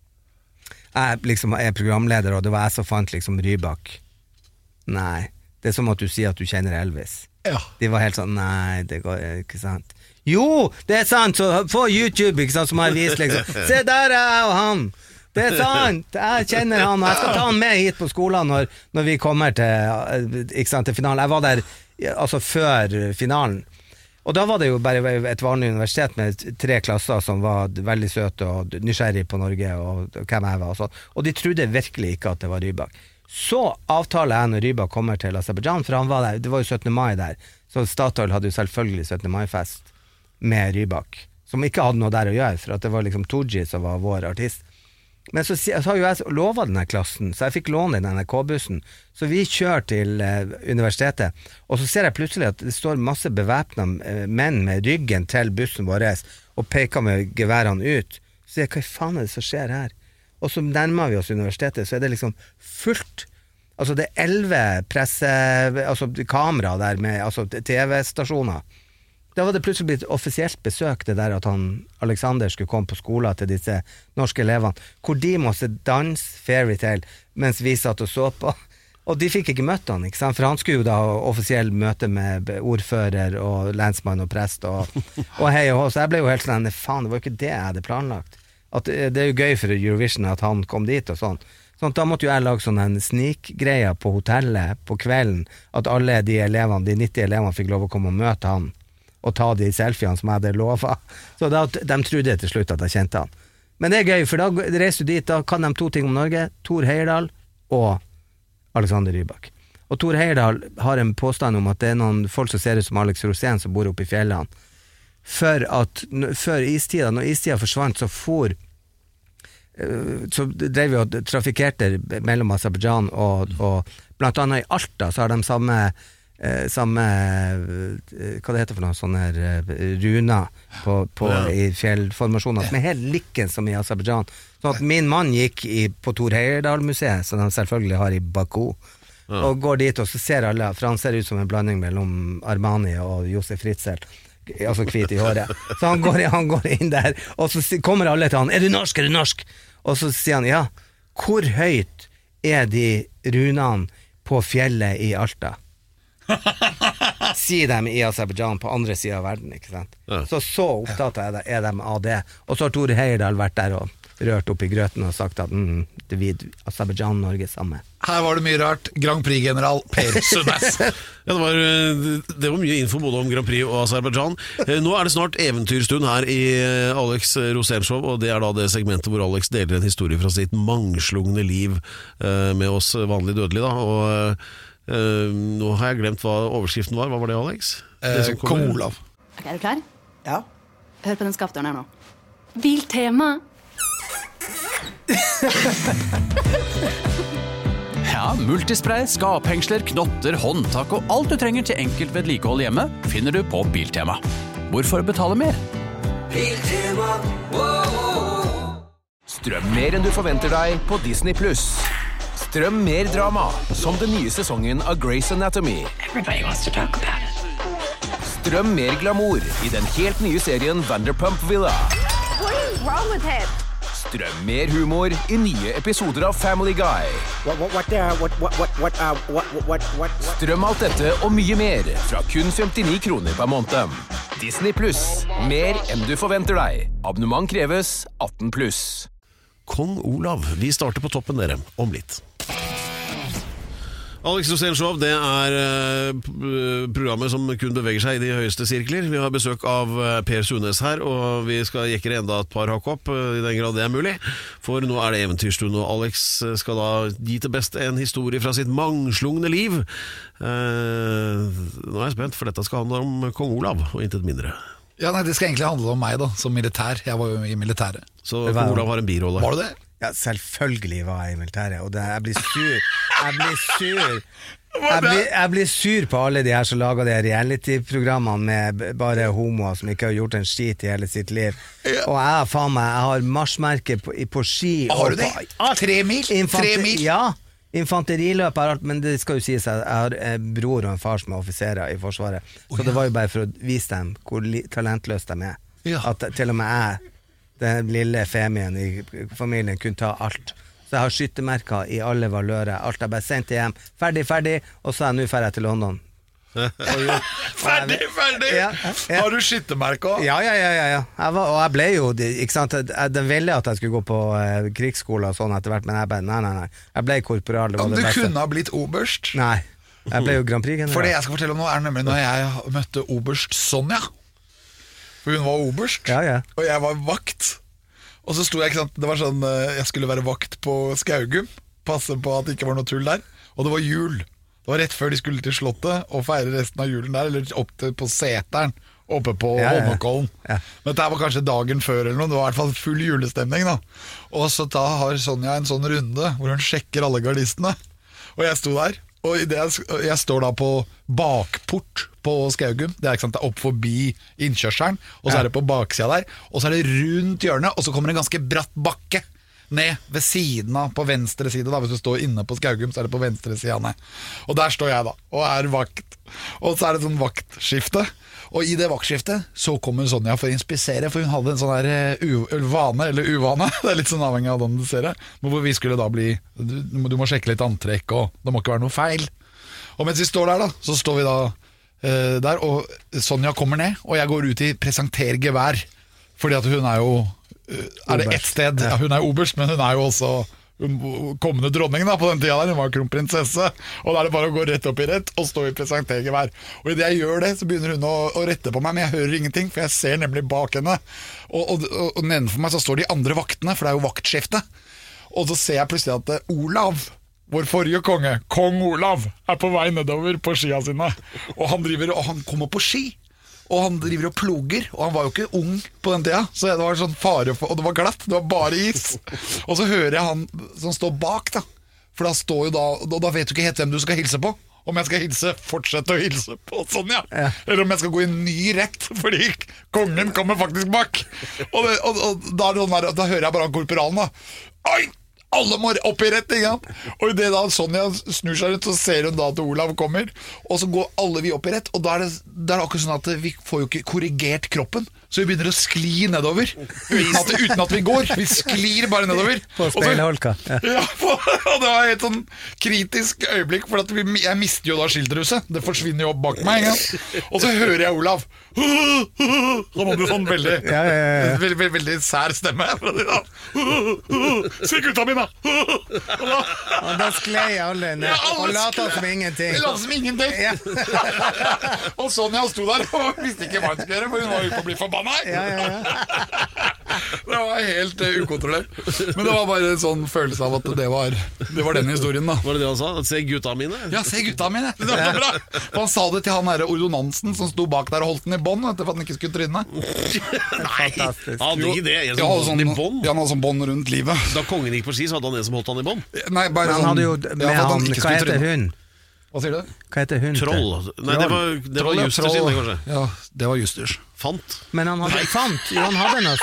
jeg liksom er programleder, og det var jeg som fant liksom Rybak. Nei, det er som at du sier at du kjenner Elvis. Ja. De var helt sånn, nei, det går ikke sant. Jo, det er sant, så på YouTube, ikke sant, som har vist liksom, se der er jeg og han. Det er sant, jeg kjenner han, og jeg skal ta han med hit på skolen når vi kommer til, ikke sant, til finalen. Jeg var der, altså før finalen, Og da var det jo bare et vanlig universitet med 3 klasser som var veldig søte og nysgjerrig på Norge og hvem jeg var og sånn. Og de trodde virkelig ikke at det var Rybak. Så avtaler jeg når Rybak kommer til Aserbajdsjan, for han var der, det var jo 17. mai der, så Statoil hadde jo selvfølgelig 17. mai-fest med Rybak, som ikke hadde noe der å gjøre, for at det var liksom Tooji som var vår artist. Men så har jo jeg lovet denne klassen, så jeg fikk låne den NRK-bussen. Så vi kjører til universitetet, og så ser jeg plutselig at det står masse bevæpnede menn med ryggen til bussen vår, og peker med geværene ut. Så sier jeg, hva faen er det som skjer her? Og så nærmer vi oss universitetet, så er det liksom fullt. Altså det 11 kamera der med TV-stasjoner. Da var det plutselig blitt offisielt besøk det der at Alexander skulle komme på skolen til disse norske elevene, hvor de måtte danse fairytale mens vi satt og så på. Og de fikk ikke møtt han, ikke sant? For han skulle jo da ha offisiell møte med ordfører og lensmann og prest og hei og hå. Så jeg ble jo helt sånn, faen, det var jo ikke det jeg hadde planlagt. At det er jo gøy for Eurovision at han kom dit og sånn. Sånn, da måtte jo jeg lage sånn en snikgreie på hotellet på kvelden, at alle de 90 elevene fikk lov å komme og møte han og ta de selfiene som jeg hadde lovet. Så da, de trodde til slutt at jeg kjente han. Men det er gøy, for da reiser du dit, da kan de 2 ting om Norge, Thor Heyerdahl og Alexander Rybak. Og Thor Heyerdahl har en påstand om at det er noen folk som ser ut som Alex Rosén som bor oppe i fjellene. Før istida, når istida forsvant, så drev vi og trafikerte mellom Aserbajdsjan og blant annet i Alta, så har de samme hva det heter for noe sånne runer i fjellformasjoner som er helt liken som i Aserbajdsjan. Så at min mann gikk på Thor Heyerdahl-museet, som de selvfølgelig har i Baku, og går dit og så ser alle, for han ser ut som en blanding mellom Armani og Josef Fritzl, altså hvit i håret. Så han går inn der, og så kommer alle til han, er du norsk? Og så sier han, ja, hvor høyt er de runene på fjellet i Alta? Sier dem i Aserbajdsjan på andre siden av verden, ikke sant? Så opptatt er de av det. Og så har Thor Heyerdahl vært der og rørt opp i grøten og sagt at det vil Aserbajdsjan Norge samme. Her var det mye rart. Grand Prix-general Per Sundnes. Ja, det var mye info både om Grand Prix og Aserbajdsjan. Nå er det snart eventyrstund her i Alex Rosén-show, og det er da det segmentet hvor Alex deler en historie fra sitt mangslungne liv med oss vanlig dødelige da, og nå har jeg glemt hva overskriften var. Hva var det, Alex? Kong Olav. Ok, er du klar? Ja. Hør på den skapdøren her nå. Biltema. Ja, multispray, skaphengsler, knotter, håndtak og alt du trenger til enkelt vedlikehold hjemme finner du på Biltema. Hvorfor betale mer? Biltema. Strøm mer enn du forventer deg på Disney+. Strøm mer drama, som den nye sesongen av Grey's Anatomy. Everybody wants to talk about it. Strøm mer glamour i den helt nye serien Vanderpump Villa. What is wrong with him? Strøm mer humor i nye episoder av Family Guy. Strøm alt dette og mye mer fra kun 59 kroner per måned. Disney+, mer enn du forventer deg. Abonnement kreves 18+. Kong Olav, vi starter på toppen dere, om litt. Alex Rosén Show, det er programmet som kun beveger seg i de høyeste sirkler. Vi har besøk av Per Sundnes her, og vi skal jekke enda et par hakk opp, i den grad det er mulig. For nå er det eventyrstund, og Alex skal da gi til beste en historie fra sitt mangslungne liv. Nå er jeg spent, for dette skal handle om Kong Olav, og intet mindre. Ja, nei, det skal egentlig handle om meg da, som militær. Jeg var jo i militæret. Så Kong Olav har en birolle. Var du det? Ja, selvfølgelig var jeg i militæret, og jeg blir sur. Jeg blir sur på alle de her som lager de reality-programmene med bare homoer som ikke har gjort en skit i hele sitt liv. Og jeg har marsjmerke på ski. Har du det? 3 mil? 3 mil? Ja, infanteriløp er alt, men det skal jo sies at jeg har en bror og en far som er offiserer i Forsvaret. Så det var jo bare for å vise dem hvor talentløst de er. At til og med jeg, den lille femien i familien, kunne ta alt. Så jeg har skyttemerker i alle valører. Alt er bare sendt hjem. Ferdig, og så er jeg nå ferdig til London. Ferdig! Ja. Har du skyttemerker? Ja. Og jeg ble jo, ikke sant, den ville at jeg skulle gå på krigsskole og sånn etter hvert, men jeg bare, nei. Jeg ble korporal. Ja, men du kunne ha blitt oberst? Nei. Jeg ble jo Grand Prix-general. For det jeg skal fortelle om nå nemlig når jeg møtte oberst Sonja. For hun var oberst, og jeg var vakt. Og så sto jeg, ikke sant, det var sånn, jeg skulle være vakt på Skaugum, passe på at det ikke var noe tull der. Og det var jul. Det var rett før de skulle til slottet og feire resten av julen der, eller opp på seteren, oppe på Holmenkollen. Men dette var kanskje dagen før eller noe, det var i hvert fall full julestemning da. Og så da har Sonja en sånn runde hvor hun sjekker alle gardistene. Og jeg sto der, og jeg står da på bakport på Skaugum. Det er, ikke sant, det er opp forbi innkjørselen, og så er det på baksida der, og så er det rundt hjørnet, og så kommer det en ganske bratt bakke ned ved siden av, på venstre side da. Hvis du står inne på Skaugum, så er det på venstre side ned. Og der står jeg da, og er vakt. Og så er det sånn vaktskifte. Og i det vaktskiftet så kommer Sonja for å inspisere, for hun hadde en sånn der vane, eller uvane, det er litt sånn avhengig av hvordan du ser det, hvor vi skulle da bli, du må sjekke litt antrekk, og det må ikke være noe feil. Og mens vi står der da, så står vi da der, og Sonja kommer ned, og jeg går ut i presenter gevær, fordi at hun er jo, er det ett sted, ja, hun er oberst, men hun er jo også kommende dronning da, på den tida der, hun var kronprinsesse, og da er det bare å gå rett opp i rett og stå i presentergevær. Og i det jeg gjør det, så begynner hun å rette på meg, men jeg hører ingenting, for jeg ser nemlig bak henne. Og nedenfor meg så står de andre vaktene, for det er jo vaktskifte. Og så ser jeg plutselig at Olav, vår forrige konge, kong Olav, er på vei nedover på skia sine. Og han kommer på ski. Og han driver og ploger, og han var jo ikke ung på den tida, så det var sånn fare for, og det var glatt, det var bare is. Og så hører jeg han som står bak da, for da står jo da vet du ikke helt hvem du skal hilse på. Om jeg skal fortsette å hilse på Sonja, eller om jeg skal gå i ny rett, fordi kongen kommer faktisk bak. Og da hører jeg bare korporalen da, oi! Alle må opp i rett, ikke sant? Og i det da Sonja snur seg rundt, så ser hun da at Olav kommer, og så går alle vi opp i rett, og da er det akkurat sånn at vi får jo ikke korrigert kroppen, så vi begynner å skli nedover, uten at vi går. Vi sklir bare nedover. På speilholka. Ja, og det var et sånn kritisk øyeblikk, for at jeg mister jo da skiltruset. Det forsvinner jo opp bak meg, ikke sant? Og så hører jeg Olav. Så må du sånn veldig sær stemme. Se gutta mine! Og da sklei alle ned og lata som ingenting. Og Sonja sto der og visste ikke hva hun skulle gjøre, for hun var jo på å bli forbanna. Det var helt ukontrollert. Men det var bare en sånn følelse av at det var den historien da. Var det det han sa? Se gutta mine? Ja, se gutta mine. Det var så bra. Han sa det til han her ordonansen som sto bak der og holdt den i bånd, for at han ikke skulle tryne. Nei, han hadde ikke det. Han hadde sånn bånd rundt livet. Da kongen gikk på ski, så hadde han en som holdt han i bånd. Nei, bare han hadde jo med han, hva heter hun? Hva sier du? Hva heter hun? Troll. Nei, det var Justers sin, kanskje. Ja, det var Justers. Fant. Men han hadde noe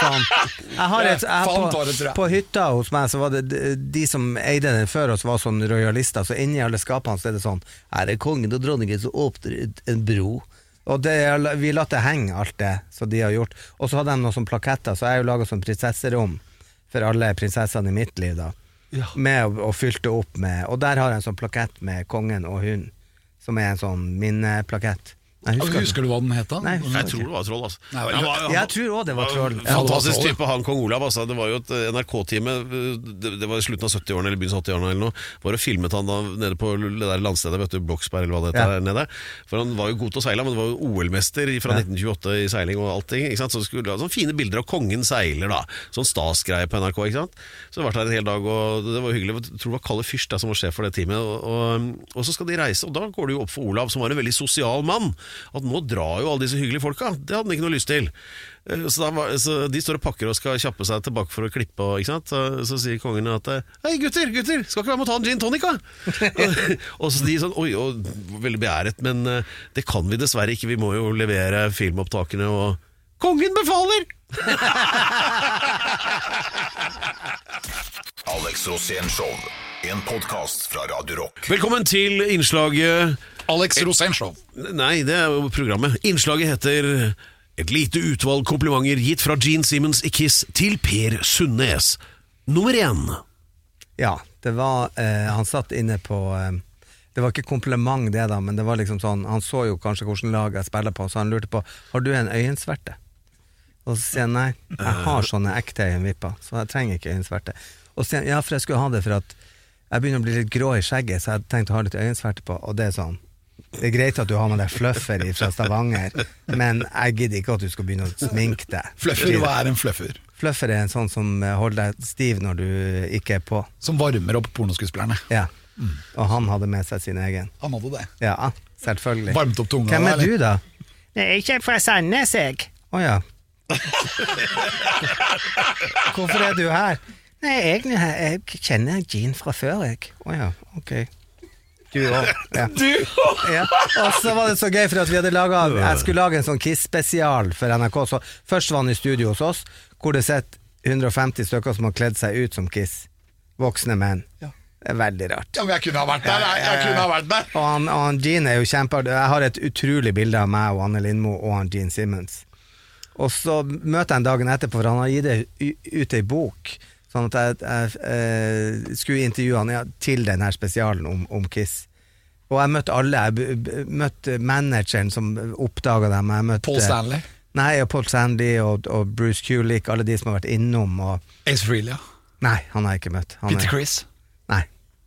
sånn. På hytta hos meg så var det de som eide den før oss var sånn royalister, så inni alle skapene så er det sånn, her er kongen og dronningen som åpner en bro. Og vi latt det henge alt det så de har gjort. Og så hadde de noen sånn plaketter, så jeg har jo laget sånn prinsesserom for alle prinsessene i mitt liv da. Ja. Med å fylte opp med, og der har jeg en sånn plakett med kongen og hun, som er en sånn minneplakett. Husker du hva den het da? Nei, jeg tror det var Troll altså. Jeg tror også det var Troll. Fantastisk type han kong Olav altså. Det var jo et NRK-time, det var i slutten av 70-årene eller begynnelsen av 80-årene eller noe, var og filmet han da nede på det der landstedet, vet du, Bloksberg eller hva det heter nede. For han var jo god til å seile, men det var jo OL-mester fra 1928 i seiling og allting, ikke sant? Så skulle ha sånne fine bilder av kongen seiler da, sånn stasgreie på NRK, ikke sant? Så det var der en hel dag, og det var hyggelig. Jeg tror det var Kalle Fyrst som var sjef for det teamet, og så skal de reise, og da går det jo opp for Olav, som var en veldig sosial mann, at nå drar jo alle disse hyggelige folka. Det hadde han ikke noe lyst til. Så de står og pakker og skal kjappe seg tilbake for å klippe, ikke sant? Så sier kongen at hei gutter, skal ikke være med å ta en gin tonic da? Og så de sånn, oi, veldig beæret, men det kan vi dessverre ikke, vi må jo levere filmopptakene, og kongen befaler! Alex Rosén Show, en podcast fra Radio Rock. Velkommen til innslaget Alex Rosén Show. Nei, det er jo programmet. Innslaget heter Et lite utvalg komplimenter gitt fra Gene Simmons i Kiss til Per Sundnes. Nummer 1. Ja, det var han satt inne på det var ikke kompliment det da, men det var liksom sånn, han så jo kanskje hvordan lag jeg spiller på, så han lurte på, har du en øyensverte? Og så sier han, nei, jeg har sånne ekte øyenvipper, så jeg trenger ikke øyensverte. Og så sier han, ja, for jeg skulle ha det for at jeg begynner å bli litt grå i skjegget, så jeg tenkte å ha litt øyensverte på, og det er sånn, Det greit at du har med deg fluffer fra Stavanger, men jeg gidder ikke at du skal begynne å sminke deg. Fluffer, hva en fluffer? Fluffer en sånn som holder deg stiv når du ikke på. Som varmer opp pornoskuespillerne. Ja, og han hadde med seg sin egen. Han hadde det? Ja, selvfølgelig. Varmt opp tunga. Hvem du da? Jeg er ikke fra Sandnes, jeg. Åja. Hvorfor du her? Nei, jeg kjenner Jean fra før, jeg. Åja, ok. Du også, ja. Ja. Og så var det så gøy, for at jeg skulle lage en sånn Kiss-spesial for NRK, så først var han i studio hos oss, hvor det sett 150 stykker som har kledd seg ut som Kiss. Voksne menn. Ja. Det veldig rart. Ja, men jeg kunne ha vært der. Og han Gene jo kjempeartig. Jeg har et utrolig bilde av meg og Anne Lindmo og han Gene Simmons. Og så møter jeg en dagen etterpå, for han har gitt det ut en bok, sånn at jeg skulle intervjue han til denne spesialen om Kiss. Og jeg møtte alle. Jeg møtte manageren som oppdaget dem. Paul Stanley? Nei, Paul Stanley og Bruce Kulick, alle de som har vært innom. Ace Frehley, ja. Nei, han har jeg ikke møtt. Peter Criss? Nei.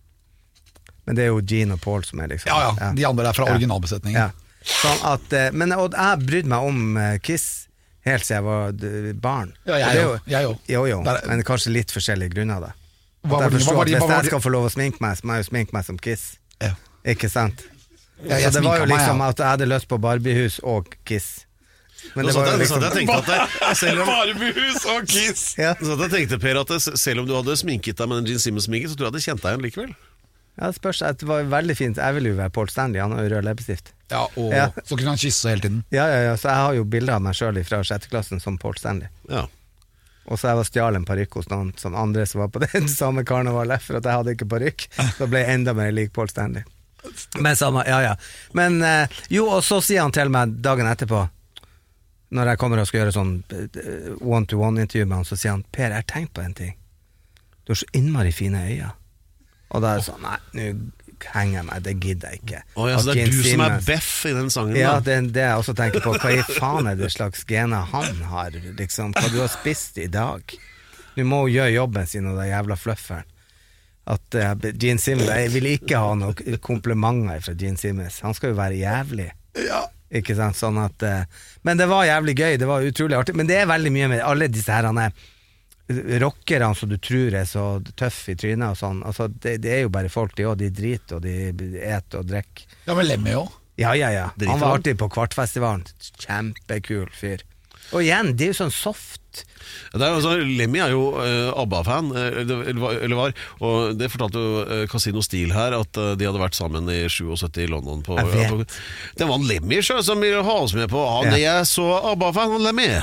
Men det jo Gene og Paul som liksom. Ja, de andre fra originalbesetningen. Ja. Sånn at, men jeg brydde meg om Kiss helt siden jeg var barn. Ja, jeg òg. Jo, men kanskje litt forskjellige grunner da. Hvis jeg skal få lov å sminke meg, så må jeg jo sminke meg som Kiss. Ja. Ikke sant? Så det var jo liksom at jeg hadde lyst på Barbiehus og Kiss. Men det var jo liksom Barbiehus og Kiss. Så jeg tenkte, Per, at selv om du hadde sminket deg med en Gene Simmons-sminke, så tror jeg hadde kjent deg igjen likevel. Ja, det spørs, det var veldig fint. Jeg ville jo være Paul Stanley, han har jo rød leppestift. Ja, og så kunne han kysse hele tiden. Ja, så jeg har jo bilder av meg selv fra 6. klassen som Paul Stanley. Ja. Og så jeg var stjal en parykk hos noen som andre som var på den samme karnevalet, for at jeg hadde ikke parykk, så ble jeg enda mer lik Paul Stanley. Men samme, ja. Men jo, og så sier han til meg dagen etterpå, når jeg kommer og skal gjøre sånn one-to-one-intervju med han, så sier han, Per, jeg har tenkt på en ting. Du har så innmari fine øyne. Og da sånn, nei, nå henger jeg meg, det gidder jeg ikke. Ja, så det du Simmons, som beff i den sangen? Ja, det jeg også tenker på. Hva i faen det slags gener han har, liksom? Hva du har spist i dag? Du må jo gjøre jobben sin, og det jævla flufferen. At Gene Simmons, jeg vil ikke ha noen komplimenter fra Gene Simmons. Han skal jo være jævlig. Ja. Ikke sant? Sånn at, men det var jævlig gøy, det var utrolig artig. Men det veldig mye med alle disse herrene rockerne som du tror så tøff i trynet og sånn, altså det jo bare folk, de driter og de et og drekk. Ja, men Lemmy også. Ja. Han var artig på Kvartfestivalen, kjempekul fyr. Og igjen, det jo sånn soft. Det jo sånn, Lemmy jo ABBA-fan, eller var, og det fortalte jo Casino Steel her, at de hadde vært sammen i 77 i London på, det var en Lemmy som ville ha oss med på, han så ABBA-fan, han Lemmy.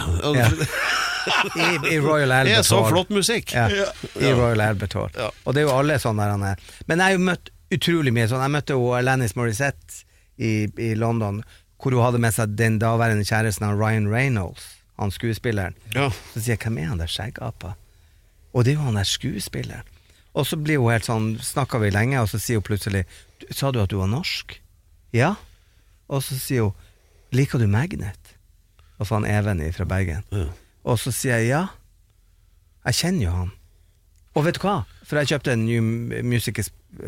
I Royal Albert Hall. Så flott musikk. I Royal Albert Hall. Og det jo alle sånne der. Men jeg har jo møtt utrolig mye sånn. Jeg møtte jo Alanis Morissette i London, hvor hun hadde med seg den daværende kjæresten av Ryan Reynolds, han skuespilleren. Så sier jeg, hvem han der skjeggapa? Og det jo han der skuespilleren. Og så blir hun helt sånn, snakket vi lenge, og så sier hun plutselig, sa du at du var norsk? Ja. Og så sier hun, liker du Magnet? Og så han Even fra Bergen. Og så sier jeg, ja, jeg kjenner jo han. Og vet du hva? For jeg kjøpte en New Musical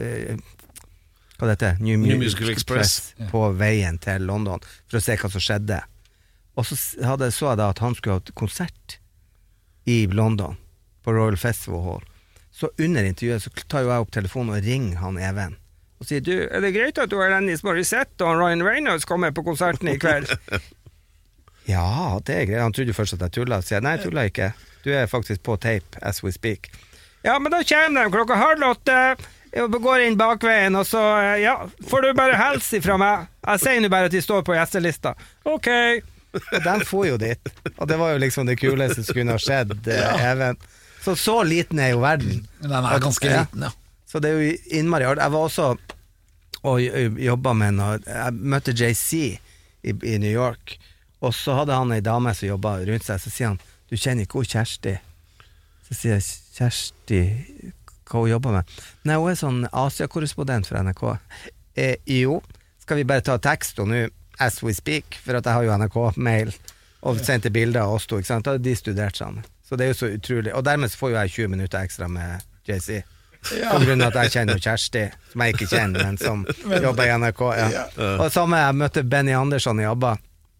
Express på veien til London for å se hva som skjedde. Og så så jeg da at han skulle ha et konsert i London på Royal Festival Hall. Så under intervjuet så tar jeg opp telefonen og ringer han Even og sier, du, det greit at du har Alanis Morissette og Ryan Reynolds kommer på konserten i kveld? Ja, det greit. Han trodde først at jeg tullet. Så jeg, nei, jeg tullet ikke. Du faktisk på tape as we speak. Ja, men da kommer de 7:30. Jeg går inn bakveien, og så, får du bare helse fra meg. Jeg sier nå bare at de står på gjestelista. Ok. Og de får jo dit. Og det var jo liksom det kuleste som kunne ha skjedd. Even. Så liten jo verden. Den ganske liten, ja. Så det jo innmari. Jeg var også og jobbet med noe. Jeg møtte JC i New York. Og så hadde han en dame som jobbet rundt seg, så sier han, du kjenner ikke hun Kjersti? Så sier jeg, Kjersti, hva hun jobber med? Nei, hun sånn Asia-korrespondent for NRK. Jo, skal vi bare ta tekst og nå, as we speak, for at jeg har jo NRK-mail, og sendte bilder av oss to, ikke sant? Da hadde de studert sammen. Så det jo så utrolig. Og dermed så får jo jeg 20 minutter ekstra med JC. På grunn av at jeg kjenner Kjersti, som jeg ikke kjenner, men som jobber i NRK. Ja. Og samme, jeg møtte Benny Andersson i ABBA,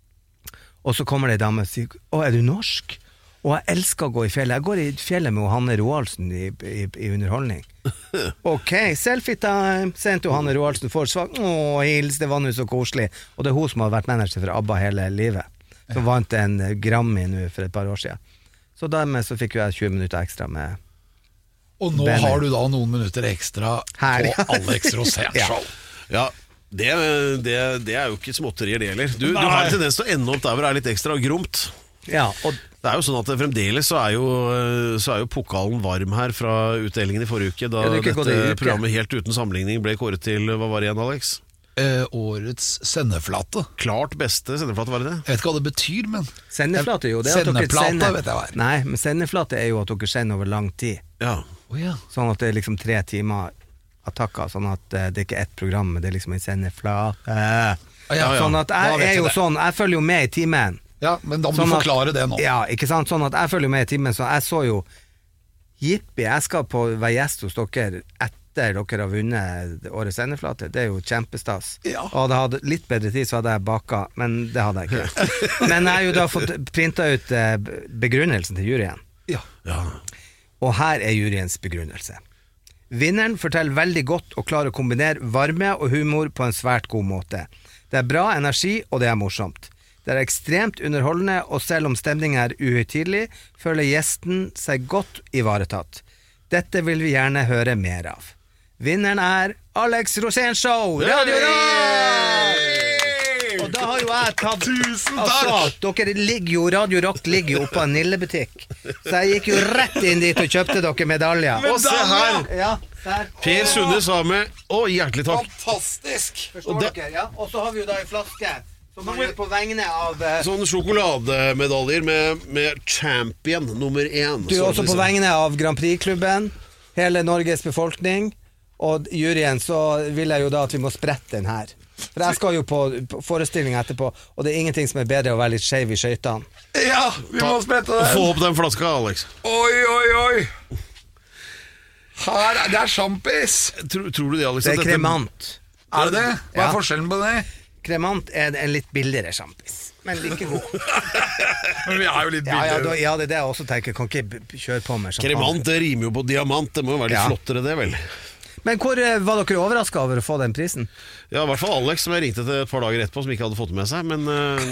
og så kommer det en dame og sier, er du norsk? Og jeg elsker å gå i fjellet. Jeg går i fjellet med Hanne Roaldsen i underholdning. Ok, selfie time, sendte Hanne Roaldsen for svak. Hils, det var nå så koselig. Og det hun som har vært manager for ABBA hele livet, som vant en Grammy nå for et par år siden. Så dermed så fikk jeg 20 minutter ekstra med Og nå Benny. har du da noen minutter ekstra Her. på Alex Rosén Show. Ja, det er jo ikke småtterier det heller. Du har en tendens til å ende opp der hvor det er litt ekstra gromt. Ja, og det er jo sånn at fremdeles så er jo pokalen varm her fra utdelingen i forrige uke, da dette programmet helt uten sammenligning ble kåret til, hva var det igjen, Alex? Årets sendeflate. Klart beste sendeflate, var det det? Jeg vet ikke hva det betyr, men sendeflate jo, det er at dere Sendeplate, sender. vet jeg hva er. Nei, men sendeflate er jo at dere sender over lang tid. Ja. Sånn at det er liksom 3 timer attakker, sånn at det ikke er ett program, men det er liksom en sendeflate. Sånn at jeg er jo sånn, jeg følger jo med i timen. Ja, men da må sånn du forklare det nå. Ja, ikke sant? Sånn at jeg følger jo med i timen, så jeg så jo Jippi, jeg skal på være gjest hos dere etter dere har vunnet årets sendeflate. Det er jo kjempestas. Ja. Og det hadde litt bedre tid, så hadde jeg baka, men det hadde jeg ikke. Men jeg har jo da fått printet ut begrunnelsen til juryen. Ja. Og her er juryens begrunnelse. Vinneren forteller veldig godt og klarer å kombinere varme og humor på en svært god måte. Det er bra energi, og det er morsomt. Det er ekstremt underholdende, og selv om stemningen er uhøytidelig, føler gjesten seg godt ivaretatt. Dette vil vi gjerne høre mer av. Vinneren er Alex Rosén Show, Radio Rock! Og da har jo jeg tatt Tusen takk! altså, dere ligger jo, Radio Rock ligger jo oppe på en Nille-butikk. Så jeg gikk jo rett inn dit og kjøpte dere medaljer. Og se her! Ja, der. Per Sunde sa med, hjertelig takk. Fantastisk! Forstår dere, ja? Og så har vi jo da en flaske som man gjør på vegne av Sånn sjokolademedaljer med champion nummer 1. Du er også på vegne av Grand Prix-klubben, hele Norges befolkning, og juryen, så vil jeg jo da at vi må sprette den her. For jeg skal jo på forestilling etterpå, og det er ingenting som er bedre å være litt skjev i skøytene. Ja, vi må sprette den. Få opp den flaska, Alex. Oi. Her, det er sjampis. Tror du det, Alex? Det er kremant. Er det det? Hva Ja. er forskjellen på det? Kremant er en litt billigere sjampis, men like god. Men vi er jo litt Ja, billigere. ja, det er det jeg også tenker. Kan ikke kjøre på med champagne. Kremant, det rimer jo på diamant. Det må jo være litt Ja. flottere det, vel? Men hvor var dere overrasket over å få den prisen? Ja, i hvert fall Alex, som jeg ringte til et par dager etterpå, som ikke hadde fått det med seg, men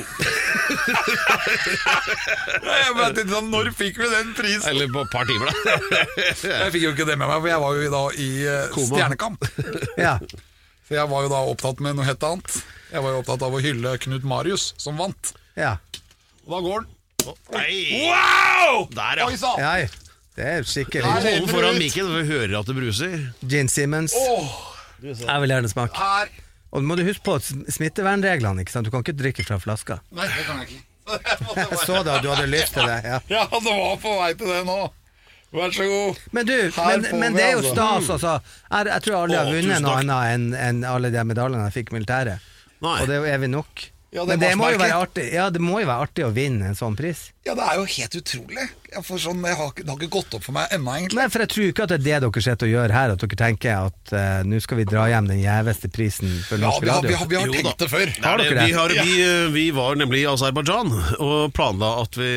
Jeg vet ikke sånn, når fikk vi den prisen? Eller på et par timer, da. Jeg fikk jo ikke det med meg, for jeg var jo da i Stjernekamp. Ja. Så jeg var jo da opptatt med noe helt annet. Jeg var jo opptatt av å hylle Knut Marius, som vant. Ja. Og da går den. Nei. Wow! Der, ja. Oi, sann! Ja, det er skikkelig. Her. Hold den foran mikken, for vi hører at det bruser. Gene Simmons. Jeg vil gjerne smake. Her. Og må du huske på smittevernreglene, ikke sant? Du kan ikke drikke fra flaska. Nei, det kan jeg ikke. Jeg så det, og du hadde lyst til det. Ja. Ja, det var på vei til det nå. Vær så god. Men du, Her får men vi det er jo altså. stas, altså. Jeg tror aldri jeg har vunnet tusen noe takk. annet enn alle de medaljene jeg fikk i militæret. Nei. Og det er jo evig nok. Ja, det Men det må jo marsmerket. være artig. Ja, det må jo være artig å vinne en sånn pris. Ja, det er jo helt utrolig. Jeg får sånn, det har ikke gått opp for meg ennå, egentlig. Nei, for jeg tror ikke at det er det dere sitter og gjør her, at dere tenker at nå skal vi dra hjem den jæveste prisen for Ja, norsk vi har radio. tenkt det før. Har dere det? Vi var nemlig i Aserbajdsjan og planla at vi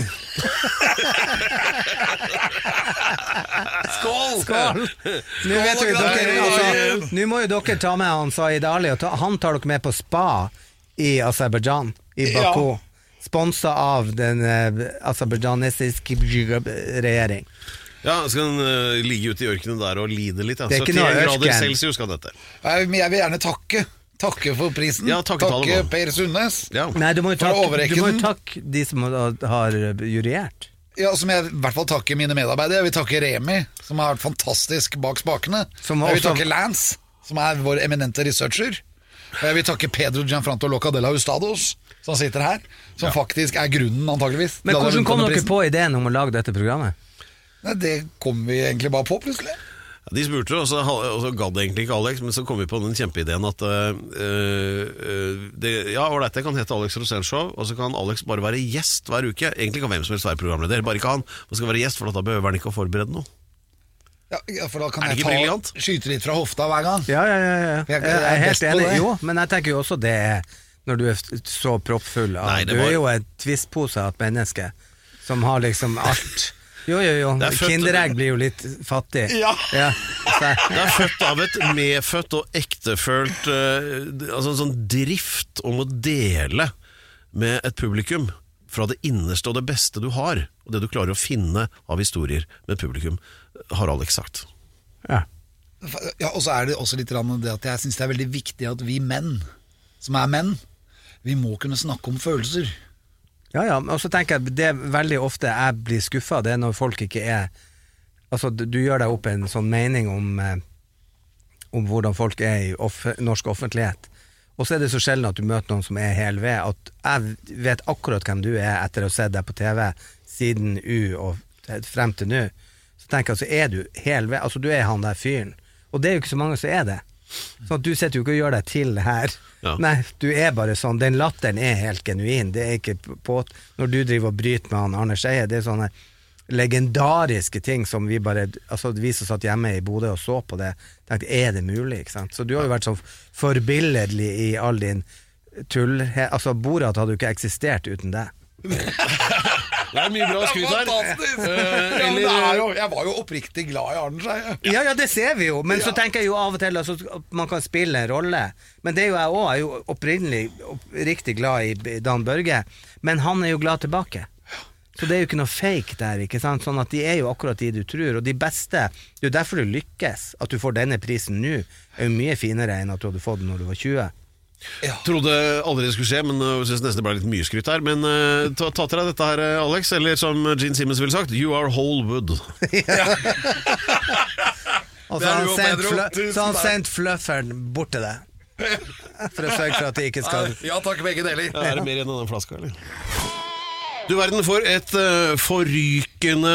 Skål! Nå vet vi dere, altså, nå må jo dere ta med han Zaid Ali, og han tar dere med på spa i Aserbajdsjan, i Baku. Sponset av den aserbajdsjanesiske regjering. Ja, skal han ligge ute i ørkenen der og lide litt. Ja. Det er ikke noe 71 grader ørken. Celsius kan dette. Jeg vil gjerne takke for prisen. Ja, takketale takke nå. Per Sundnes. Ja. Nei, du må jo For takke, overrekken. du må jo takke de som har juryert. Ja, som jeg i hvert fall takker mine medarbeidere. Jeg vil takke Remi, som har vært fantastisk bak spakene. Som Jeg vil også- takke Lance, som er vår eminente researcher. Og jeg vil takke Pedro Gianfranto Locadella Hustados, som sitter her. Som faktisk er grunnen, antageligvis. Men til at jeg hvordan har kom vunnet dere prisen. på ideen om å lage dette programmet? Nei, det kom vi egentlig bare på, plutselig. Ja, de spurte, og så gadd egentlig ikke Alex, men så kom vi på den kjempeideen at ålreit, det kan hete Alex Rosén Show, og så kan Alex bare være gjest hver uke. Egentlig kan hvem som helst være programleder, bare ikke han. Han skal være gjest, for da behøver han ikke å forberede noe. Ja, for da kan Er det jeg ikke briljant? skyte litt fra hofta hver gang. Ja. Jeg Jeg er helt best på enig. det. Jo, men jeg tenker jo også det når du er så proppfull av Nei, det Du var- er jo et tvistpose av et menneske som har liksom alt. Jo. Det er født- Kinderegg blir jo litt fattig. Ja. Så, Det er født av et medfødt og ektefølt altså en sånn drift om å dele med et publikum fra det innerste og det beste du har, og det du klarer å finne av historier med publikum, har Alex sagt. ja. Ja, og så er det også litt grann det at jeg synes det er veldig viktig at vi menn, som er menn, vi må kunne snakke om følelser. Ja, og så tenker jeg det veldig ofte jeg blir skuffet, det er når folk ikke er altså du gjør deg opp en sånn mening om hvordan folk er i norsk offentlighet, og så er det så sjelden at du møter noen som er hel ved, at jeg vet akkurat hvem du er etter å ha sett deg på TV siden og frem til nå, så tenker jeg, så er du hel ved, altså du er han der fyren, og det er jo ikke så mange som er det. Sånn at du sitter jo ikke og gjør deg til her. Ja. Nei, du er bare sånn. Den latteren er helt genuin. Det er ikke på når du driver og bryter med han Arne Scheie. Det er sånne legendariske ting som vi bare altså vi som satt hjemme i Bodø og så på det, tenkte, er det mulig? Ikke sant? Så du har jo vært så forbilledlig i all din tull. Altså Borat hadde jo ikke eksistert uten det. Det er mye bra skryt her. Fantastisk! Ja, men det er jo, jeg var jo oppriktig glad i Arne Scheie. Ja, det ser vi jo. Men så tenker jeg jo av og til altså, at man kan spille en rolle. Men det er jo jeg også. Jeg er jo opprinnelig riktig glad i Dan Børge. Men han er jo glad tilbake. Så det er jo ikke noe fake der, ikke sant? Sånn at de er jo akkurat de du tror. Og de beste, det er jo derfor du lykkes. At du får denne prisen nå, er jo mye finere enn at du hadde fått den når du var 20. Trodde aldri det skulle skje, men jeg synes nesten det ble litt mye skryt her. Men ta til deg dette her, Alex. Eller som Gene Simmons ville sagt, you are whole wood. Og så har han sendt flufferen bort til deg. For å sørge for at de ikke skal Ja takk, begge deler. Ja, er det mer enn den flaska, eller? Du verden, for et forrykende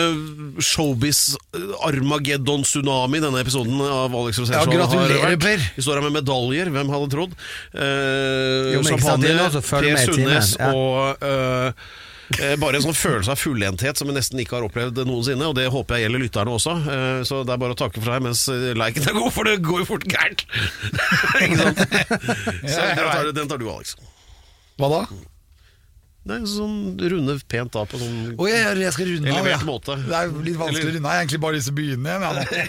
showbiz-armageddon-tsunami denne episoden av Alex Rosén. Ja, gratulerer, Per. Vi står her med medaljer, hvem hadde trodd? Jo, men ikke sant, det er noe som følger med i Sundnes timen, ja. og bare en sånn følelse av fullenthet som vi nesten ikke har opplevd noensinne, og det håper jeg gjelder lytterne også. Så det er bare å takke for deg mens liken er god, for det går jo fort gærent. Ikke sant? Så den tar du, Alex. Hva da? Nei, sånn runde pent av på sånn Jeg skal runde av, elevert måte. Det er litt vanskelig å runde av. Jeg har egentlig bare lyst til å begynne igjen.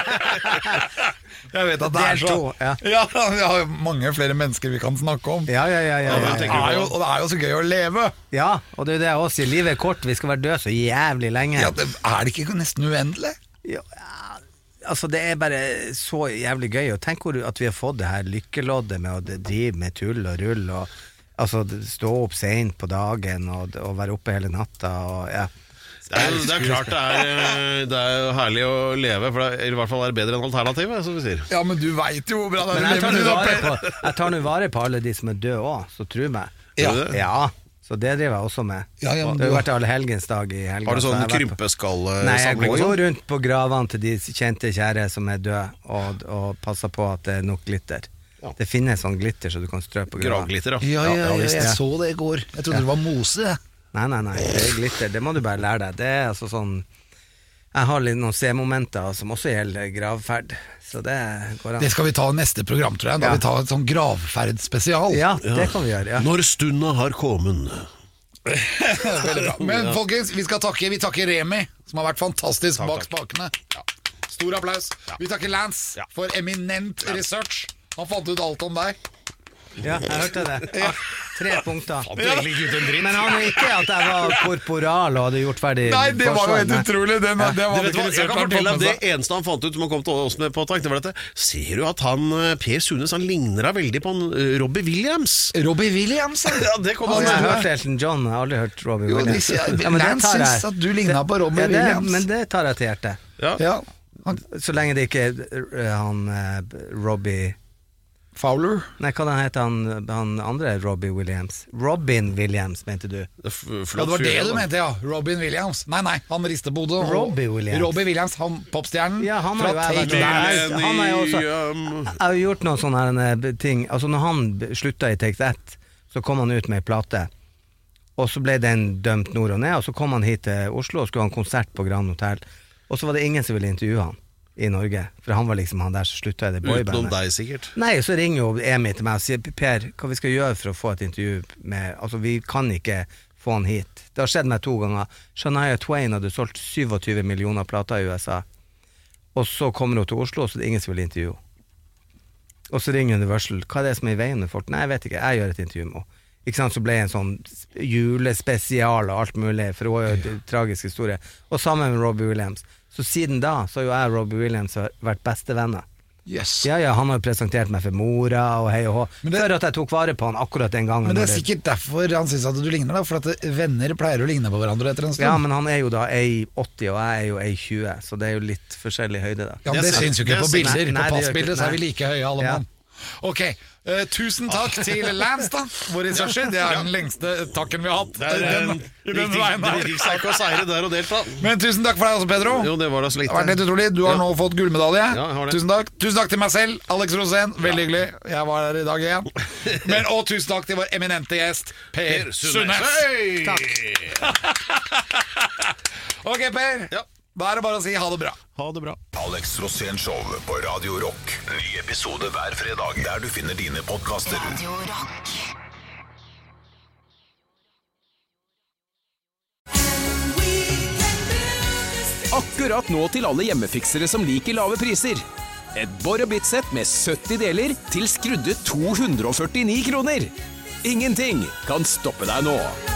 Jeg vet at det er så Ja, vi har mange flere mennesker vi kan snakke om. Ja. Og det er jo så gøy å leve. Ja, og det er jo det jeg også sier. Livet er kort, vi skal være døde så jævlig lenge. Ja, er det ikke nesten uendelig? Ja, altså det er bare så jævlig gøy. Og tenk at vi har fått det her lykkeloddet med å drive med tull og rull og altså stå opp sent på dagen og være oppe hele natta og ja. Det er klart det er jo herlig å leve, for det er, i hvert fall er det bedre enn alternativet, som vi sier. Ja, men du vet jo hvor bra det er. Men jeg tar nå vare på alle de som er døde også, så tro meg. Ja, så det driver jeg også med. Ja, det har vært Allehelgensdag i helgen. Har du sånn krympeskall-samling? Nei, jeg går jo rundt på gravene til de kjente kjære som er døde, og passer på at det er nok glitter. Det finnes sånn glitter så du kan strø på graven. Gravglitter, ja. Jeg så det i går. Jeg trodde det var mose. Nei, det er glitter. Det må du bare lære deg. Det er altså sånn jeg har litt noen C-momenter som også gjelder gravferd, så det går an. Det skal vi ta neste program, tror jeg. Da vi tar et sånn gravferdspesial. Ja, det kan vi gjøre. Når stunda har kommet. Veldig bra. Men folkens, vi takker Remi, som har vært fantastisk bak spakene. Stor applaus. Vi takker Lance for eminent research. Han fant ut alt om deg. Ja, jeg hørte det. 3 punkter. Men han er ikke at jeg var korporal og hadde gjort ferdig. Nei, det var jo helt utrolig. Det var jeg kan fortelle deg det eneste han fant ut som han kom til oss med på tanke, det var dette. Ser du at Per Sundnes, han ligner deg veldig på Robbie Williams? Robbie Williams? Ja, det kom jeg har hørt Elton John, jeg har aldri hørt Robbie Williams. Lance synes at du ligner på Robbie Williams. Men det tar jeg til hjertet. Ja. Så lenge det ikke er han Robbie Fowler? Nei, hva heter han andre Robbie Williams? Robin Williams, mente du? Ja, det var det du mente, ja. Robin Williams. Nei, han rister Bodø. Robbie Williams, han popstjernen. Ja, han har jo vært der. Han har jo også jeg har gjort noen sånne ting. Altså, når han slutta i Take That, så kom han ut med en plate. Og så ble den dømt nord og ned, og så kom han hit til Oslo og skulle ha en konsert på Grand Hotel. Og så var det ingen som ville intervjue han i Norge, for han var liksom han der som slutta i det boybandet. Utenom deg sikkert. Nei, så ringer jo Emi til meg og sier Per, hva vi skal gjøre for å få et intervju med, altså vi kan ikke få han hit. Det har skjedd meg 2 ganger. Shania Twain hadde solgt 27 millioner plater i USA, og så kommer hun til Oslo, så det er ingen som vil intervjue. Og så ringer Universal, hva er det som er i veien med folk? Nei, jeg vet ikke, jeg gjør et intervju med henne. Ikke sant, så ble en sånn julespesial og alt mulig, for det var jo en tragisk historie. Og sammen med Robbie Williams. Så siden da, så har jo jeg og Robbie Williams vært bestevenner. Yes. Ja, han har jo presentert meg for mora og hei og hå. For at jeg tok vare på han akkurat den gangen. Men det er sikkert derfor han synes at du ligner da, for at venner pleier å ligne på hverandre etter en stund. Ja, men han er jo da 1,80 og jeg er jo 1,20, så det er jo litt forskjellig høyde da. Ja, men det synes jo ikke på bilder. Nei, på passbilder så er vi like høye alle mann. Ok, tusen takk til Lance da, vår innsatser. Det er den lengste takken vi har hatt i den veien her. Det gikk seg ikke å seire der og delta. Men tusen takk for deg også, Pedro. Jo, det var da så litt. Det har vært litt utrolig. Du har nå fått gullmedalje. Ja, jeg har det. Tusen takk. Tusen takk til meg selv, Alex Rosén. Veldig hyggelig. Jeg var her i dag igjen. Men, og tusen takk til vår eminente gjest, Per Sundnes. Takk. Ok, Per. Ja. Da er det bare å si ha det bra. Ha det bra. Alex Rosén Show på Radio Rock. Ny episode hver fredag der du finner dine podcaster. Radio Rock. Akkurat nå til alle hjemmefiksere som liker lave priser. Et Bor og Bit-sett med 70 deler til skrudde 249 kroner. Ingenting kan stoppe deg nå.